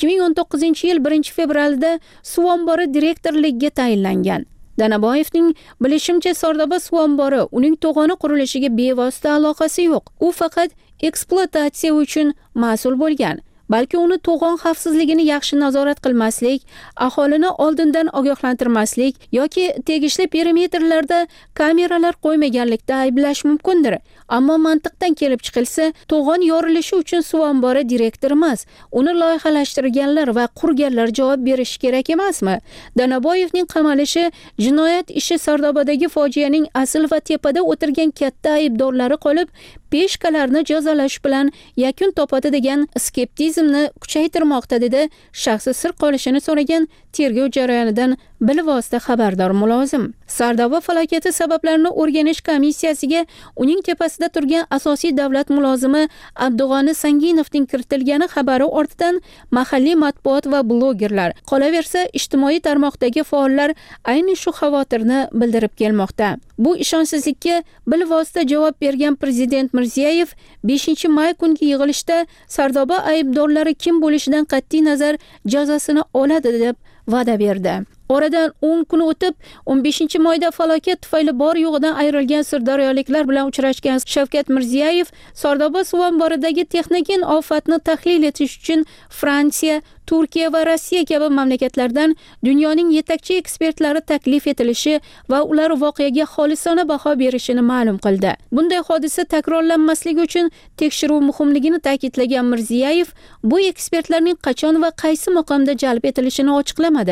S5: 2019-yil 1-fevralda suv ombori direktorligiga tayinlangan. Danaboyevning bilishimcha Sardoba suv ombori uning to'g'oni qurilishiga bevosita aloqasi yo'q. U faqat ekspluatatsiya uchun mas'ul bo'lgan. Balki uni to'g'on xavfsizligini yaxshi nazorat qilmaslik, aholini oldindan ogohlantirmaslik yoki tegishli perimetrlarda kameralar qo'ymaganlikda ayblash mumkindir. Ammo mantiqdan kelib chiqilsa, to'g'on yorilishi uchun suv ombori direktor emas, uni loyihalashtirganlar va qurganlar javob berishi kerak emasmi? Danaboyevning qamalishi jinoyat ishi Sardobadagi fojianing asl va tepada o'tirgan katta aybdorlari qolib, peshkalarni jazolash bilan yakun topadi degan skeptizmni kuchaytirmoqda, dedi shaxsi sir qolishini so'ragan tergov jarayonidan bilvosita xabardor mulozim. Sardoba falokati sabablarini o'rganish komissiyasiga uning tepasida turgan asosiy davlat mulozimi Abdug'oni Sanginovning kiritilgani xabari ortidan mahalliy matbuot va blogerlar, qolaversa ijtimoiy tarmoqdagi faollar ayni shu xavotirni bildirib kelmoqda. Bu ishonchsizlikka bilvosita javob bergan prezident Mirziyoyev 5-may kungi yig'ilishda Sardoba aybdorlari kim bo'lishidan qat'iy nazar jazosini oladi deb va'da berdi. Oradan 10 kun o'tib, 15-mayda falokat tufayli bor yo'g'idan ayrilgan sirdaryoliklar bilan uchrashgan Shavkat Mirziyoyev Sardoba suv omboridagi texnogen ofatni tahlil etish uchun Fransiya, Turkiya va Rossiya kabi mamlakatlardan dunyoning yetakchi ekspertlari taklif etilishi va ular voqeaga xolisona baho berishini ma'lum qildi. Bunday hodisa takrorlanmasligi uchun tekshiruv muhimligini ta'kidlagan Mirziyoyev bu ekspertlarning qachon va qaysi maqomda jalb etilishini ochiqlamadi.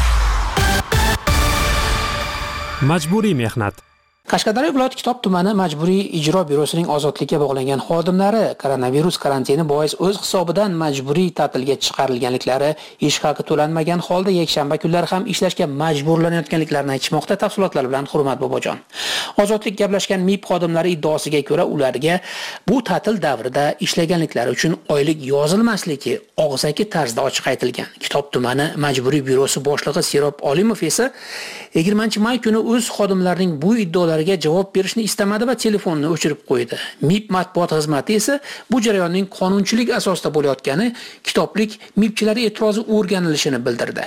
S3: Majburiy mehnat.
S1: Qashqadaryo viloyat Kitob tumani majburiy ijro byurosining ozodlikka bog'langan xodimlari koronavirus karantini bois o'z hisobidan majburiy ta'tilga chiqarilganliklari, ish haqi to'lanmagan holda yakshanba kunlari ham ishlashga majburlanayotganliklarini aytishmoqda. Tafsilotlar bilan Hurmat Bobojon. Ozodlik gaplashgan MIB xodimlari iddaosiga ko'ra, ularga bu ta'til davrida ishlaganliklari uchun oylik yozilmasligi og'zaki tarzda ochiq aytilgan. Kitob tumani majburiy byurosi boshlig'i Serob Olimov esa 20-may kuni o'z xodimlarining bu iddaolariga javob berishni istamadi va telefonni o'chirib qo'ydi. MIB matbuot xizmati esa bu jarayonning qonunchilik asosida bo'layotgani, kitoblik MIBchilari e'tirozi o'rganilishini bildirdi.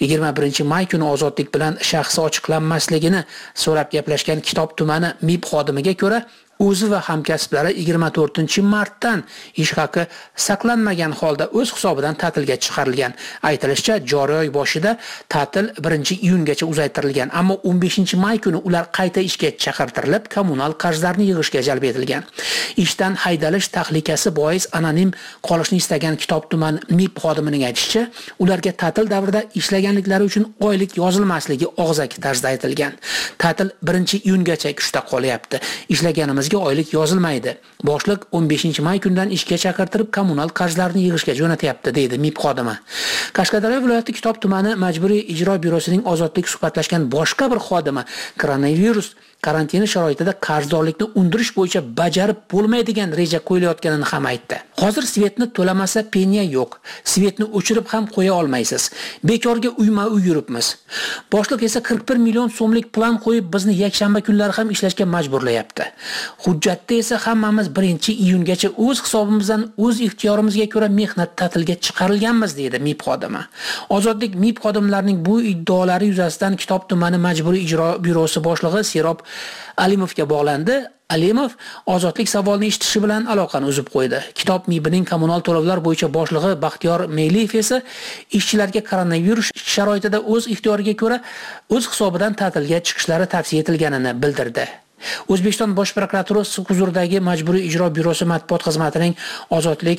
S1: 21-may kuni ozodlik bilan shaxsi ochiqlanmasligini so'rab gaplashgan Kitob tumani MIB xodimiga ko'ra, o'zi va hamkasblari 24-martdan ish haqi saqlanmagan holda o'z hisobidan ta'tilga chiqarilgan. Aytilishicha, joriy oy boshida ta'til 1-iyungacha uzaytirilgan, ammo 15-may kuni ular qayta ishga chaqirtirilib, kommunal qarzlarni yig'ishga jalb etilgan. Ishdan haydalish tahlikasi bois anonim qolishni istagan Kitob tuman MIB xodimining aytishicha, ularga ta'til davrida ishlaganliklari uchun oylik yozilmasligi og'zaki tarzda aytilgan. Ta'til 1-iyungacha kuchda qolyapti. Ishlaganimizga oylik yozilmaydi. Boshliq 15-may kundan ishga chaqirtirib, kommunal qarzlarni yig'ishga jo'natyapti, deydi MIB xodimi. Qashqadaryo viloyati Kitob tumani majburiy ijro byurosining ozodlik suhbatlashgan boshqa bir xodimi koronavirus karantini sharoitida qarzdorlikni undirish bo'yicha bajarib bo'lmaydigan reja qo'yilayotganini ham aytdi. Hozir svetni to'lamasa penya yo'q. Svetni o'chirib ham qo'ya olmaysiz. Bekorga uyma-uy yuribmiz. Boshliq esa 41 million so'mlik plan qo'yib bizni yakshanba kunlari ham ishlashga majburlayapti. Hujjatda esa hammamiz 1-iyungacha o'z hisobimizdan o'z ixtiyorimizga ko'ra mehnat ta'tilga chiqarilganmiz, deydi MIB xodimi. Ozodlik MIB xodimlarining bu iddaolari yuzasidan Kitob tumani majburiy ijro byurosi boshlig'i Serob Alimovga bog'landi. Alimov ozodlik savolini eshitishi bilan aloqani uzib qo'ydi. Kitob MIBning kommunal to'lovlar bo'yicha boshlig'i Baxtiyor Meyliyev esa ishchilarga koronavirus sharoitida o'z ixtiyoriga ko'ra o'z hisobidan ta'tilga chiqishlari tavsiya etilganini bildirdi. O'zbekiston Bosh prokuraturasi huzuridagi majburiy ijro byurosi matbuot xizmatining ozodlik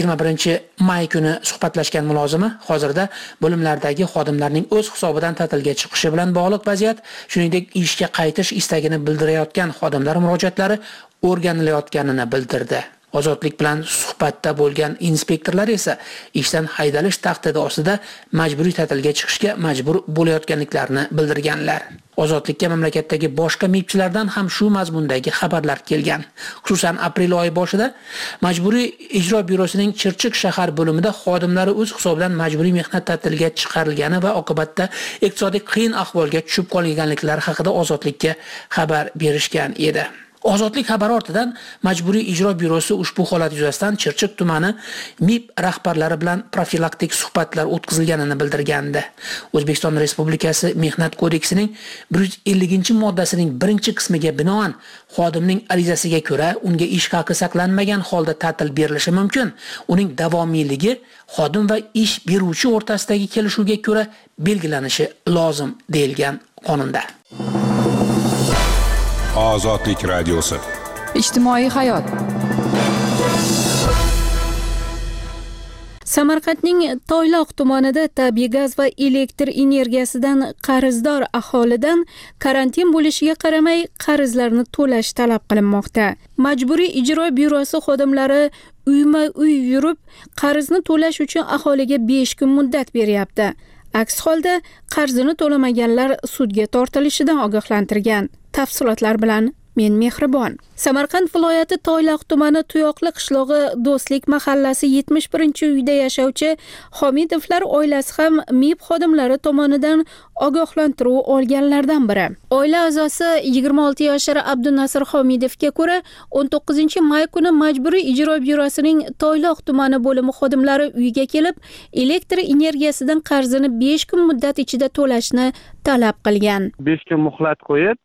S1: 21-may kuni suhbatlashgan mulozimi hozirda bo'limlardagi xodimlarning o'z hisobidan ta'tilga chiqishi bilan bog'liq vaziyat, shuningdek ishga qaytish istagini bildirayotgan xodimlar murojaatlari o'rganilayotganini bildirdi. Ozodlik bilan suhbatda bo'lgan inspektorlar esa ishdan haydalish tahdidi ostida majburiy ta'tilga chiqishga majbur bo'layotganliklarini bildirganlar. Ozodlikka mamlakatdagi boshqa MIBchilardan ham shu mazmundagi xabarlar kelgan. Xususan, aprel oyi boshida majburiy ijro byurosining Chirchiq shahar bo'limida xodimlari o'z hisobidan majburiy mehnat ta'tiliga chiqarilgani va oqibatda iqtisodiy qiyin ahvolga tushib qolganliklari haqida Ozodlikka xabar berishgan edi. Ozodlik xabari ortidan majburiy ijro byurosi ushbu holat yuzasidan Chirchiq tumani MIB rahbarlari bilan profilaktik suhbatlar o'tkazilganini bildirgandi. O'zbekiston Respublikasi Mehnat kodeksining 150-moddasining 1-qismiga binoan xodimning arizasiga ko'ra unga ish haqi saqlanmagan holda ta'til berilishi mumkin. Uning davomiyligi xodim va ish beruvchi o'rtasidagi kelishuvga ko'ra belgilanishi lozim deyilgan qonunda.
S11: Ozodlik radiosi.
S4: Ijtimoiy hayot.
S5: Samarqandning Toyloq tumanida tabiiy gaz va elektr energiyasidan qarzdor aholidan karantin bo'lishiga qaramay qarzlarni to'lash talab qilinmoqda. Majburiy ijro byurosi xodimlari uyma-uy yurib qarzni to'lash uchun aholiga 5 kun muddat beryapti. Aks holda qarzini to'lamaganlar sudga tortilishidan ogohlantirgan. Tafsilotlar bilan men Mehribon. Samarqand viloyati Toyloq tumani Tuyoqli qishlog'i Do'stlik mahallasi 71-uyda yashovchi Homidovlar oilasi ham MIB xodimlari tomonidan ogohlantiruv olganlardan biri. Oila a'zosi 26 yoshli Abdunasir Homidovga ko'ra 19-may kuni Majburiy ijro byurosining Toyloq tumani bo'limi xodimlari uyga kelib, elektr energiyasidan qarzini 5 kun muddat ichida to'lashni talab qilgan.
S12: 5 kun muhlat qo'yib,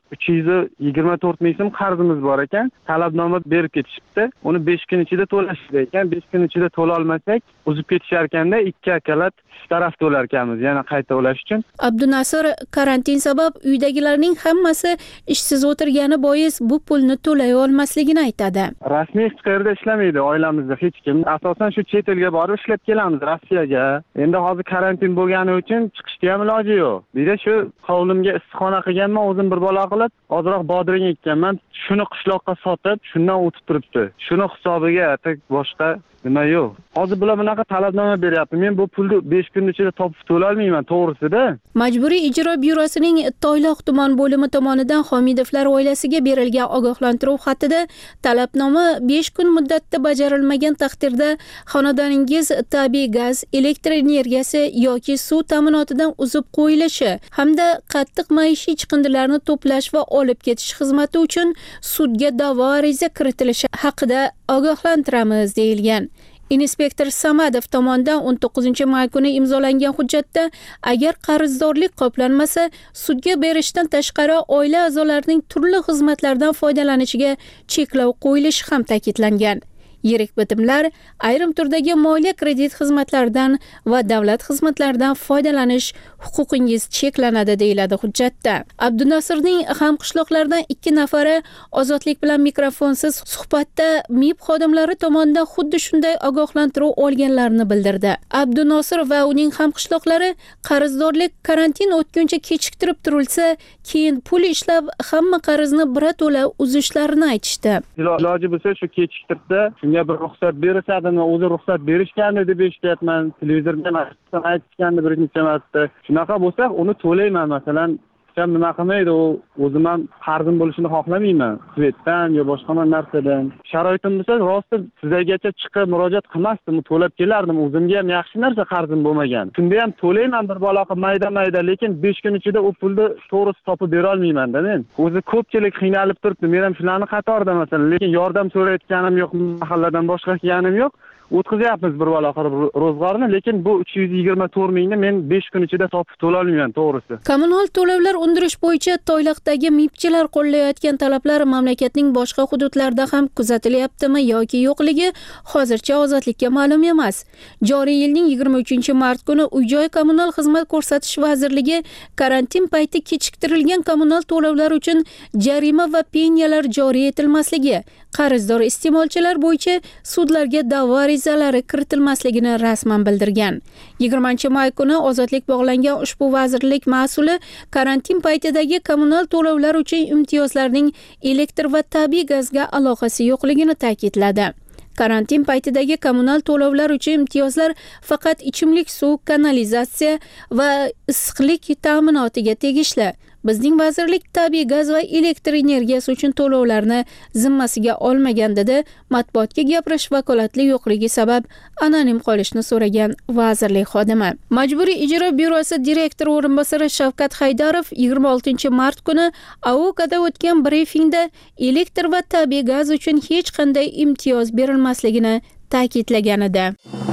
S12: 324 ming so'm qarzimiz bor ekan, talabnoma berib ketishibdi. Uni 5 kun ichida to'lash ekan. 5 kun ichida to'la olmasak, uzib ketishar ekanda, ikki akalat taraf to'lar ekanmiz, yana qayta to'lash uchun.
S5: Abdunasir karantin sabab uydagilarning hammasi ishsiz o'tirgani bois bu pulni to'lay olmasligini aytadi.
S12: Rasmiy hech qayerda ishlamaydi oilamizda hech kim. Asosan shu chet elga borib ishlab kelamiz, Rossiyaga. Endi hozir karantin bo'lgani uchun chiqishga ham iloji yo'q. Biri shu hovlimga issiqxona qilganman, o'zim bir bola qilib, ozroq bodring ekkanman. Shuni qishloqqa sotib, shundan o'tib turibdi. Shuni hisobiga boshqa nima yo'q. Hozir bular bunaqa talabnoma beryapti. Men bu pulni 5 kun ichida topib to'la olmayman, to'g'risida.
S5: Majburiy ijro byurosining Toyloq tuman bo'limi tomonidan Homidovlar oilasiga berilgan ogohlantiruv xatida talabnoma 5 kun muddatda bajarilmagan taqdirda xonadoningiz tabiiy gaz, elektr energiyasi yoki suv ta'minotidan uzib qo'yilishi hamda qattiq maishiy chiqindilarni to'plash va olib ketish xizmati uchun sudga da'vo ariza kiritilishi haqida ogohlantiramiz deyilgan. Inspektor Samadov tomonidan 19-may kuni imzolangan hujjatda agar qarzdorlik qoplanmasa, sudga berishdan tashqari oila a'zolarining turli xizmatlardan foydalanishiga cheklov qo'yilishi ham ta'kidlangan. Yirik bitimlar, ayrim turdagi moliya kredit xizmatlaridan va davlat xizmatlaridan foydalanish huquqingiz cheklanadi deyiladi hujjatda. Abdunasirning hamqishloqlaridan 2 nafari ozodlik bilan mikrofonsiz suhbatda MIB xodimlari tomonidan xuddi shunday ogohlantiruv olganlarini bildirdi. Abdunasir va uning hamqishloqlari qarzdorlik karantin o'tguncha kechiktirib turilsa, keyin pul ishlab hamma qarzni birato'la uzishlarini aytishdi.
S12: Iloji bo'lsa shu kechiktirsa, shunga bir ruxsat berishdimi, o'zi ruxsat berishgandi deb eshityapman. Televizorda aytishgandi bir necha marta. Shunaqa bo'lsa, uni to'layman masalan. Ham nima qilmaydi, o'zim ham qarzim bo'lishini xohlamayman. Svetdan yo boshqa narsadan. Sharoitim bo'lsa, rosti sizlargacha chiqib murojaat qilmasdim, to'lab kelardim. O'zimga ham yaxshi narsa qarzim bo'lmagan. Shunda ham to'layman bir bola qilib mayda-mayda, lekin 5 kun ichida u pulni to'g'risi topib bera olmayman-da men. O'zi ko'pchilik qiynalib turibdi. Men ham shularni qatorida masalan, lekin yordam so'rayotganim yo'q, mahalladan boshqa kelganim yo'q. O'tkazyapmiz bir bola qilib ro'zg'orni, lekin bu 324 mingni men 5 kun ichida topib to'la olmayman, to'g'risi.
S5: Kommunal to'lovlar undirish bo'yicha Toyloqdagi MIBchilar qo'llayotgan talablar mamlakatning boshqa hududlarida ham kuzatilyaptimi yoki yo'qligi hozircha ozodlikka ma'lum emas. Joriy yilning 23-mart kuni Uy-joy kommunal xizmat ko'rsatish vazirligi karantin payti kechiktirilgan kommunal to'lovlar uchun jarima va pensiyalar joriy etilmasligi, qarzdor iste'molchilar bo'yicha sudlarga da'vo arizalari kiritilmasligini rasman bildirgan. 20-may kuni ozodlik bog'langan ushbu vazirlik mas'uli karantin paytidagi kommunal to'lovlar uchun imtiyozlarning elektr va tabiiy gazga aloqasi yo'qligini ta'kidladi. Karantin paytidagi kommunal to'lovlar uchun imtiyozlar faqat ichimlik suv, kanalizatsiya va issiqlik ta'minotiga tegishli. Bizning vazirlik tabiiy gaz va elektr energiyasi uchun to'lovlarni zimmasiga olmagan dedi. Matbuotga gapirish vakolatli yo'qligi sabab anonim qolishni so'ragan vazirlik xodimi. Majburiy ijro byurosi direktor o'rinbosari Shavkat Haydarov 26-mart kuni AOKda o'tgan brifingda elektr va tabiiy gaz uchun hech qanday imtiyoz berilmasligini ta'kidlagan edi.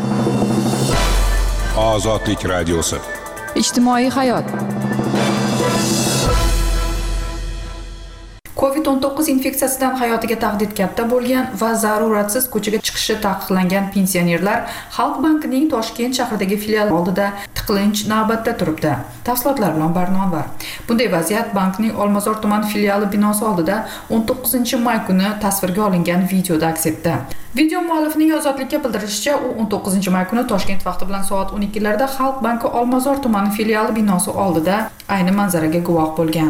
S11: Ozodlik radiosi.
S4: Ijtimoiy hayot. COVID-19 infeksiyasidan hayotiga tahdid katta bo'lgan va zaruratsiz ko'chaga chiqishi taqiqlangan pensionerlar Xalq bankining Toshkent shahridagi filiali oldida tiqilinch navbatda turibdi. Tafsilotlar bilan Barnova. Bunday vaziyat bankning Olmazor tuman filiali binosi oldida 19-may kuni tasvirga olingan videoda aks etdi. Video muallifining ozodlikka bildirishicha, u 19-may kuni Toshkent vaqti bilan soat 12larda Xalq banki Olmazor tumani filiali binosi oldida ayni manzaraga guvoh bo'lgan.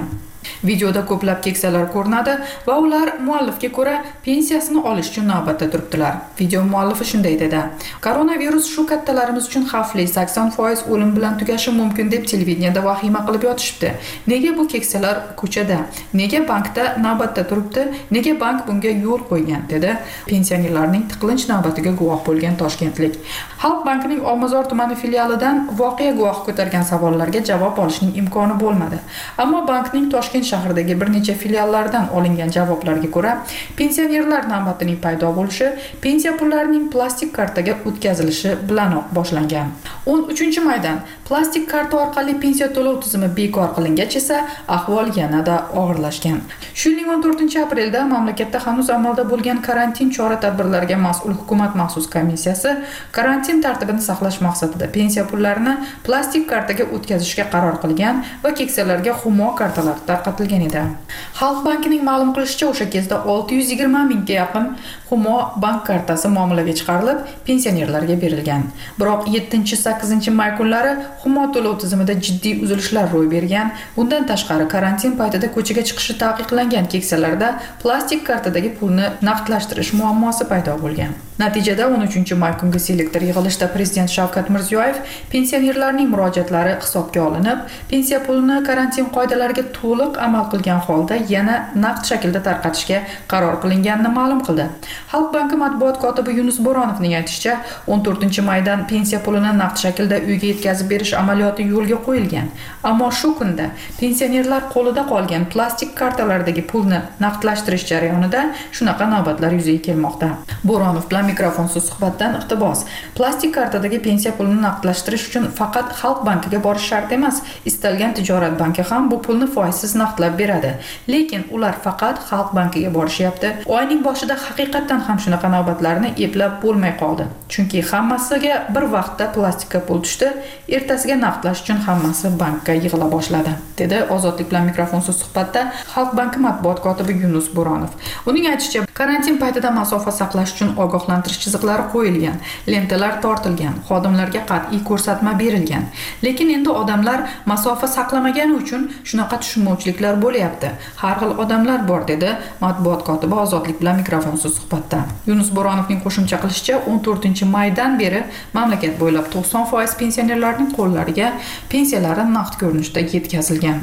S4: Videoda ko'plab keksalar ko'rinadi va ular muallifga ko'ra pensiyasini olish uchun navbatda turibdilar. Video muallifi shunday dedi: "Koronavirus shu kattalarimiz uchun xavfli, 80% o'lim bilan tugashi mumkin deb televideniyada vahima qilib yotishibdi. Nega bu keksalar ko'chada? Nega bankda navbatda turibdi? Nega bank bunga yo'l qo'ygan?" dedi pensionerlarning tiqilinch navbatiga guvoh bo'lgan toshkentlik. Xalq bankining Olmazor tumani filialidan voqea guvohi ko'targan savollarga javob olishning imkoni bo'lmadi. Ammo bankning Toshkent shahridagi bir necha filiallaridan olingan javoblarga ko'ra, pensionerlar navbatining paydo bo'lishi pensiya pullarining plastik kartaga o'tkazilishi bilanoq boshlangan. 13-maydan plastik karta orqali pensiya to'lov tizimi bekor qilingach esa ahvol yanada og'irlashgan. Shu yilning 14-aprelda mamlakatda hanuz amalda bo'lgan karantin chora-tadbirlariga mas'ul hukumat maxsus komissiyasi karantin tartibini saqlash maqsadida pensiya pullarini plastik kartaga o'tkazishga qaror qilgan va keksalarga Humo kartalar tarqatilgan edi. Xalq bankining ma'lum qilishicha, o'sha kezda 620 mingga yaqin Humo bank kartasi muomalaga chiqarilib, pensionerlarga berilgan. Biroq 7-8-may kunlari Humo to'lov tizimida jiddiy uzilishlar ro'y bergan. Bundan tashqari, karantin paytida ko'chaga chiqishi taqiqlangan keksalarda plastik kartadagi pulni naqdlashtirish muammosi paydo bo'lgan. Natijada 13-may kungi selektor yig'ilishda Prezident Shavkat Mirziyoyev pensionerlarning murojaatlari hisobga olinib, pensiya pulini karantin qoidalariga to'liq amal qilgan holda yana naqd shaklda tarqatishga qaror qilinganini ma'lum qildi. Xalq banki matbuot kotibi Yunus Bo'ronovning aytishicha, 14-maydan pensiya pulini naqd shaklda uyga yetkazib berish amaliyoti yo'lga qo'yilgan. Ammo shu kunda pensionerlar qo'lida qolgan plastik kartalardagi pulni naqdlashtirish jarayonida shunaqa navbatlar yuzaga kelmoqda. Bo'ronov bilan mikrofonsiz suhbatdan iqtibos: plastik kartadagi pensiya pulini naqdlashtirish uchun faqat Xalq bankiga borish shart emas, istalgan tijorat banki ham bu pulni foizsiz naqdlab beradi. Lekin ular faqat Xalq bankiga borishyapti. Oyning boshida haqiqatan ham shunaqa navbatlarni eplab bo'lmay qoldi. Chunki hammasiga bir vaqtda plastikka pul tushdi, ertasiga naqdlash uchun hammasi bankka yig'ila boshladi, dedi Ozodlik bilan mikrofonsiz suhbatda Xalq banki matbuot kotibi Yunus Bo'ronov. Uning aytishicha, karantin paytida masofa saqlash uchun ogohlantirish chiziqlari qo'yilgan, lentalar tortilgan, xodimlarga qat'iy ko'rsatma berilgan. Lekin endi odamlar masofa saqlamagani uchun shunaqa tushunmovchiliklar bo'lyapti. Har xil odamlar bor, dedi matbuot kotibi Ozodlik bilan mikrofonsiz suhbatda. Yunus Bo'ronovning qo'shimcha qilishicha, 14-maydan beri mamlakat bo'ylab 90% pensionerlarning qo'llariga pensiyalari naqd ko'rinishda yetkazilgan.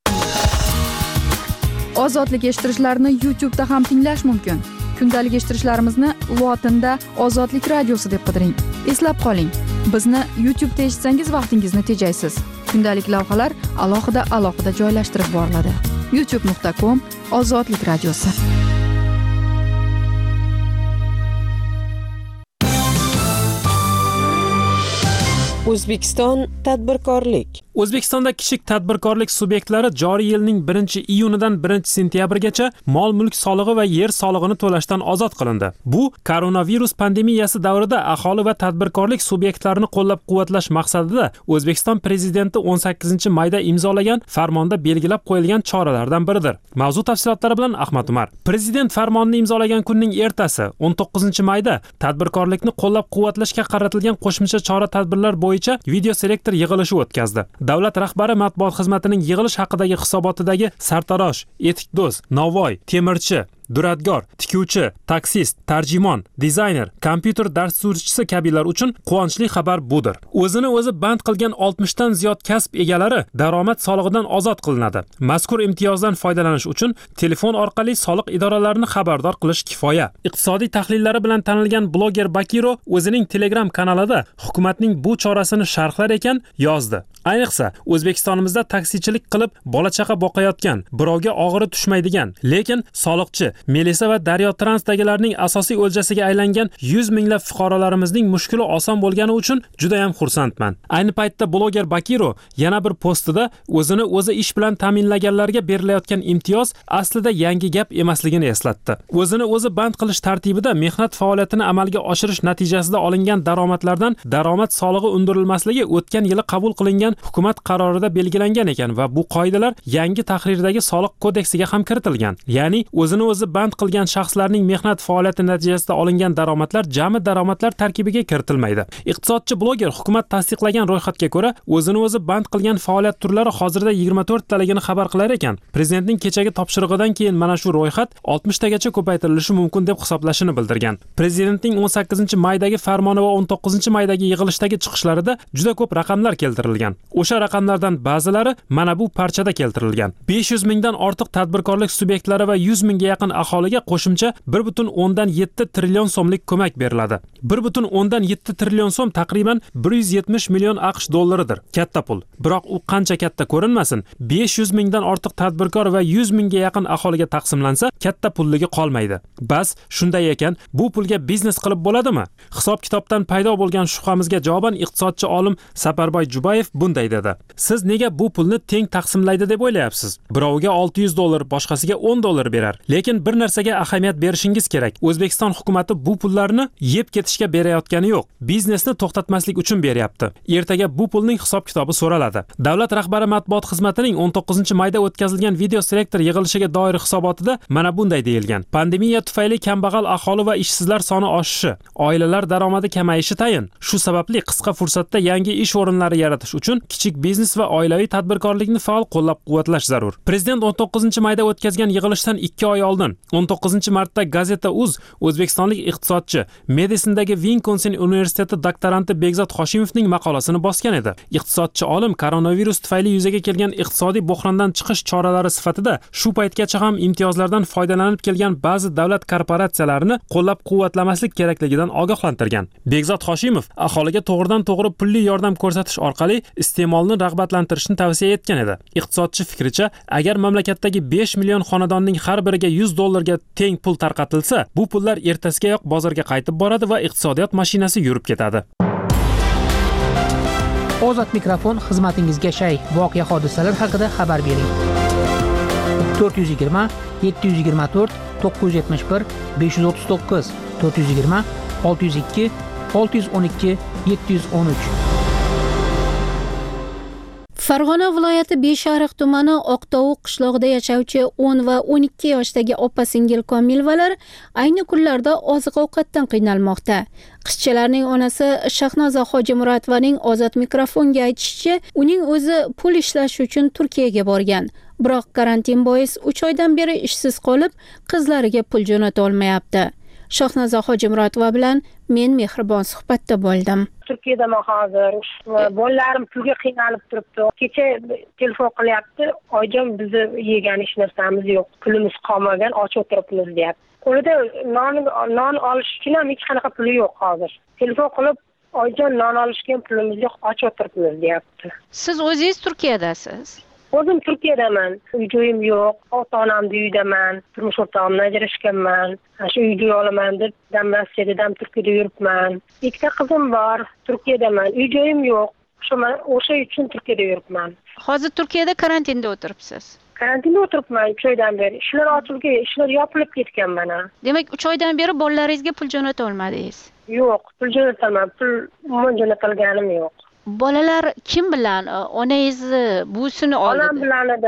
S4: Ozodlik eshittirishlarni YouTube'da ham tinglash mumkin. Kundalik eshittirishlarimizni lotinda Ozodlik radiosi deb qidiring. Eslab qoling, bizni YouTube'da eshitsangiz vaqtingizni tejaysiz. Kundalik lavhalar alohida joylashtirib boriladi. youtube.com/Ozodlik radiosi.
S2: O'zbekiston tadbirkorlik.
S3: O'zbekistonda kichik tadbirkorlik subyektlari joriy yilning 1-iyunidan 1-sentyabrgacha mol-mulk solig'i va yer solig'ini to'lashdan ozod qilindi. Bu koronavirus pandemiyasi davrida aholi va tadbirkorlik subyektlarini qo'llab-quvvatlash maqsadida O'zbekiston prezidenti 18-mayda imzolagan farmonda belgilab qo'yilgan choralardan biridir. Mavzu tafsilotlari bilan Ahmad Umar. Prezident farmonini imzolagan kunning ertasi 19-mayda tadbirkorlikni qo'llab-quvvatlashga qaratilgan qo'shimcha chora-tadbirlar bo'yicha video selektor yig'ilishi o'tkazdi. Davlat rahbari matbuot xizmatining yig'ilish haqidagi hisobotidagi sartarosh, etikdo'z, novvoy, temirchi, duradgor, tikuvchi, taksist, tarjimon, dizayner, kompyuter dasturchisi kabilar uchun quvonchli xabar budir. O'zini o'zi band qilgan 60 dan ziyod kasb egalari daromad solig'idan ozod qilinadi. Mazkur imtiyozdan foydalanish uchun telefon orqali soliq idoralarini xabardor qilish kifoya. Iqtisodiy tahlillari bilan tanilgan bloger Bakiro o'zining Telegram kanalida hukumatning bu chorasini sharhlar ekan yozdi. Ayniqsa, O'zbekistonimizda taksichilik qilib bola-chaqa boqayotgan, birovga og'iri tushmaydigan, lekin soliqchi, Melisa va Daryo Transdagilarning asosiy o'ljasiga aylangan 100 minglab fuqarolarimizning mushkuli oson bo'lgani uchun juda ham xursandman. Ayni paytda bloger Bakiro yana bir postida o'zini o'zi ish bilan ta'minlaganlarga berilayotgan imtiyoz aslida yangi gap emasligini eslatdi. O'zini o'zi band qilish tartibida mehnat faoliyatini amalga oshirish natijasida olingan daromadlardan daromad solig'i undirilmasligi o'tgan yili qabul qilingan hukumat qarorida belgilangan ekan va bu qoidalar yangi tahrirdagi soliq kodeksiga ham kiritilgan. Ya'ni o'zini o'zi band qilgan shaxslarning mehnat faoliyati natijasida olingan daromadlar jami daromadlar tarkibiga kiritilmaydi. Iqtisodchi bloger hukumat tasdiqlagan ro'yxatga ko'ra, o'zini o'zi band qilgan faoliyat turlari hozirda 24 taligini xabar qilar ekan. Prezidentning kechagi topshirig'idan keyin mana shu ro'yxat 60 tagacha ko'paytirilishi mumkin deb hisoblashini bildirgan. Prezidentning 18-maydagi farmoni va 19-maydagi yig'ilishdagi chiqishlarida juda ko'p raqamlar keltirilgan. O'sha raqamlardan ba'zilari mana bu parchada keltirilgan. 500 mingdan ortiq tadbirkorlik subyektlari va 100 mingga yaqin aholiga qo'shimcha 1.7 trillion so'mlik ko'mak beriladi. 1.7 trillion so'm taqriban 170 million AQSh dollaridir. Katta pul. Biroq u qancha katta ko'rinmasin, 500 mingdan ortiq tadbirkor va 100 mingga yaqin aholiga taqsimlansa, katta pulligi qolmaydi. Bas, shunday ekan, bu pulga biznes qilib bo'ladimi? Hisob-kitobdan paydo bo'lgan shubhamizga javoban iqtisodchi olim Saparboy Jubayev bunday dedi. Siz nega bu pulni teng taqsimlaydi deb o'ylayapsiz? Biroviga 600 dollar, boshqasiga 10 dollar berar. Lekin bir narsaga ahamiyat berishingiz kerak. O'zbekiston hukumatı bu pullarni yeb ketishga berayotgani yo'q. Biznesni to'xtatmaslik uchun beryapti. Ertaga bu pulning hisob-kitobi so'raladi. Davlat rahbari matbuot xizmatining 19-mayda o'tkazilgan video selektor yig'ilishiga doir hisobotida mana bunday deyilgan. Pandemiya tufayli kambag'al aholi va ishsizlar soni oshishi, oilalar daromadi kamayishi tayin. Shu sababli qisqa fursatda yangi ish o'rinlari yaratish uchun kichik biznes va oilaviy tadbirkorlikni faol qo'llab-quvvatlash zarur. Prezident 19-mayda o'tkazgan yig'ilishdan 2 oy oldin 19-martda Gazeta.uz o'zbekistonlik iqtisodchi Medisindagi Wisconsin universiteti doktoranti Begzod Hoshimovning maqolasini bosgan edi. Iqtisodchi olim koronavirus tufayli yuzaga kelgan iqtisodiy bo'hrondan chiqish choralari sifatida shu paytgacha ham imtiyozlardan foydalanib kelgan ba'zi davlat korporatsiyalarini qo'llab-quvvatlamaslik kerakligidan ogohlantirgan. Begzod Hoshimov aholiga to'g'ridan-to'g'ri pulli yordam ko'rsatish orqali iste'molni rag'batlantirishni tavsiya etgan edi. Iqtisodchi fikricha, agar mamlakatdagi 5 million xonadonning har biriga 100 dollarga teng pul tarqatilsa, bu pullar ertasigayoq bozorga qaytib boradi va iqtisodiyot mashinasi yurib ketadi.
S1: Ozod mikrofon xizmatingizga shay. Voqea hodisalar haqida xabar bering. 420 724 971 539 420 602 612 713.
S5: Farg'ona viloyati Beshariq tumani Oqtovuq qishlog'ida yashovchi 10 va 12 yoshdagi opa-singil Komilvalar ayni kunlarda oziq-ovqatdan qiynalmoqda. Qizchalarning onasi Shahnoza Hojimuratovaning Ozod mikrofonga aytishicha, uning o'zi pul ishlash uchun Turkiyaga borgan. Biroq karantin bois 3 oydan beri ishsiz qolib, qizlariga pul jo'nata olmayapti. Shahnoza Hojimuratova bilan men mehribon suhbatda bo'ldim.
S13: Turkiyadaman hozir. Bolalarim pulga qiynalib turibdi. Kecha telefon qilyapti. Oyjon, bizni yegan hech narsamiz yo'q. Pulimiz qolmagan, och o'tiribmiz deyapti. Qo'lida non olish uchun ham hech qanaqa puli yo'q hozir. Telefon qilib, oyjon, non olishga ham pulimiz yo'q, och o'tiribmiz deyapti.
S5: Siz o'zingiz Turkiyadasiz?
S13: O'zim Turkiyadaman. Uy-joyim yo'q. Ota-onamning uyidaman. Turmush o'rtog'imdan ajrashganman. Shu uyga olaman deb dam Rossiyada, dam Turkiyada yuribman. Ikkita qizim bor. Turkiyadaman. Uy-joyim yo'q. O'sha uchun Turkiyada yuribman.
S5: Hozir Turkiyada karantinda o'tiribsiz.
S13: Karantinda o'tiribman 3 oydan beri. Ishlar ochilgan, ishlar yopilib ketgan mana.
S5: Demak, 3 oydan beri bolalaringizga pul jo'nata olmadingiz?
S13: Yo'q, pul jo'nataman. Pul umuman jo'natilganim yo'q.
S5: Bolalar kim bilan? Onangizni, buvisini oldi.
S13: Onam bilan edi.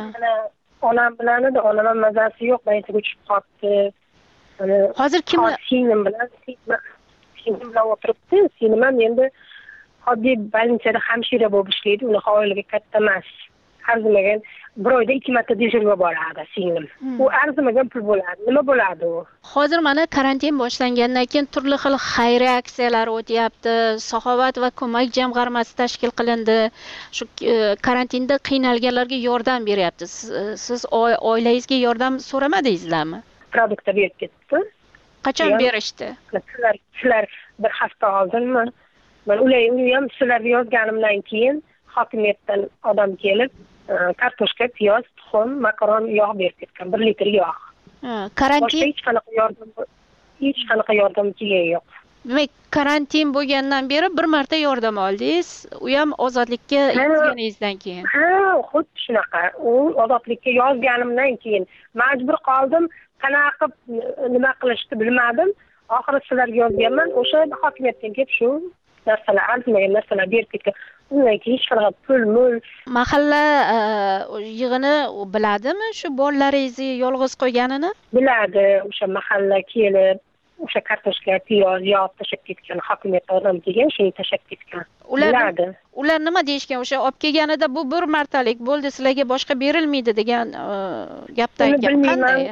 S13: Onam mazasi yo'q, baytiga tushib qolibdi.
S5: Hozir kim
S13: singlim bilan o'tiribdi. Singlim ham endi oddiy больницада hamshira bo'lib ishlaydi. Uni oilaga katta emas. Arzimagan, bir oyda 2 marta dejurga boradi singlim. U arzimagan pul bo'ladi. Nima bo'ladi u?
S5: Hozir mana karantin boshlangandan keyin turli xil xayriya aksiyalar o'tyapti. Saxovat va ko'mak jamg'armasi tashkil qilindi. Shu karantinda qiynalganlarga yordam beryapti. Siz oilangizga yordam so'ramadingizlarmi?
S13: Produktlar berib ketdi.
S5: Qachon berishdi?
S13: Sizlar bir hafta oldinmi? Men ularni ham sizlarga yozganimdan keyin hokimiyatdan odam kelib, kartoshka, piyoz, tuxum, makaron, yog' berib ketgan. 1 litr yog'.
S5: Karantin
S13: hech qanaqa yordam kelgan yo'q.
S5: Demak, karantin bo'lgandan beri bir marta yordam oldingiz, u ham ozodlikka yozganingizdan keyin.
S13: Xuddi shunaqa. U ozodlikka yozganimdan keyin majbur qoldim. Qanaqa nima qilishni bilmadim. Oxiri sizlarga yozganman. O'sha hokimiyatdan kelib shu narsalar, arzimagan narsalar berib ketgan. undan keyin hech qanaqa pul
S5: mahalla yig'ini biladimi shu bolalaringizni yolg'iz qo'yganini?
S13: biladi. O'sha mahalla kelib o'sha kartoshka, piyoz, yog' tashab ketgan, hokimiyat odam kelgan, shuni tashab ketgan. Biladi.
S5: Ular nima deyishgan? O'sha olib kelganida bu bir martalik bo'ldi, sizlarga boshqa berilmaydi degan gapdan qanday?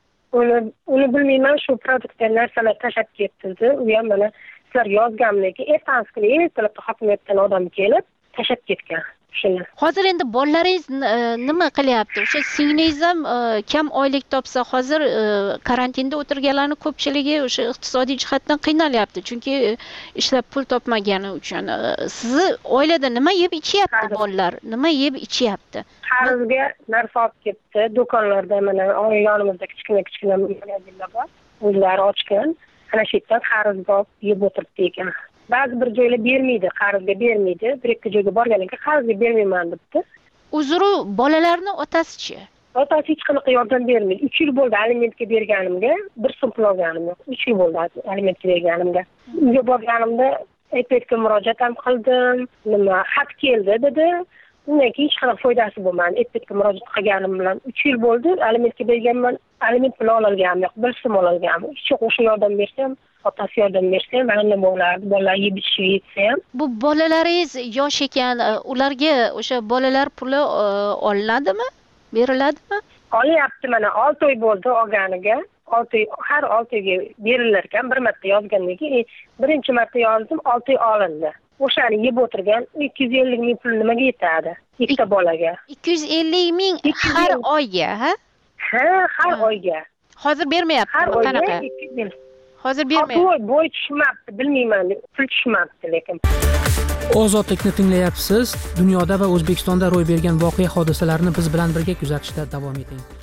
S13: Uni bilmayman, shu produktdan narsalar tashab ketdi. U ham mana sizlar yozganmiki, ertasi kuni ertalabda hokimiyatdan odam kelib tashab ketgan.
S5: Hozir endi bolalaringiz nima qilyapti? O'sha singlingiz ham kam oylik topsa, hozir karantinda o'tirganlarning ko'pchiligi o'sha iqtisodiy jihatdan qiynalyapti, chunki ishlab pul topmagani uchun. Sizni oilada nima yeb ichyapti bolalar? Nima yeb ichyapti?
S13: Qarzga narsa olib ketdi. Do'konlarda mana yonimizda kichkina magazinlar bor. O'zlari ochgan. Ana shu yerdan qarzga olib yeb o'tiribdi ekan. Ba'zi bir joylar bermaydi, qarzga bermaydi. Bir-ikki joyga borgandan keyin qarzga bermayman debdi.
S5: Uzru bolalarni otasi-chi?
S13: Otasi hech qanaqa yordam bermaydi. 3 yil bo'ldi alimentga berganimga, 1 so'm pul olganim yo'q. 3 yil bo'ldi alimentga berganimga. Uyga borganimda APTga murojaat ham qildim. Nima, xat keldi dedi. Undan keyin hech qanaqa foydasi bo'lmadi. APTga murojaat qilganim bilan 3 yil bo'ldi, alimentga berganman, aliment puli ololganim yo'q, 1 so'm ololganim. Hech yo'q, o'sha yordam bersam, otasi yordam bersa, mana bo'lardi. Bolalar yeb ichib yetsa ham.
S5: Bu bolalaringiz yosh ekan, ularga o'sha bolalar puli olinadimi? Beriladimi?
S13: Olyapti, mana 6 oy bo'ldi olganiga. 6 oy, har 6 oyga berilar ekan. Bir marta yozgandan keyin, birinchi marta yozdim, 6 oy olindi. O'shani yeb o'tirgan 250 ming pul nimaga yetadi? Ikkita bolaga.
S5: 250 ming har oyga, ha?
S13: Ha, har oyga.
S5: Hozir bermayapti, qanaqa? Hozir bermayapti.
S13: Bo'y tushmabdi, bilmayman, pul tushmabdi lekin.
S1: Ozodlikni tinglayapsiz. Dunyoda va O'zbekistonda ro'y bergan voqea hodisalarni biz bilan birga kuzatishda davom eting.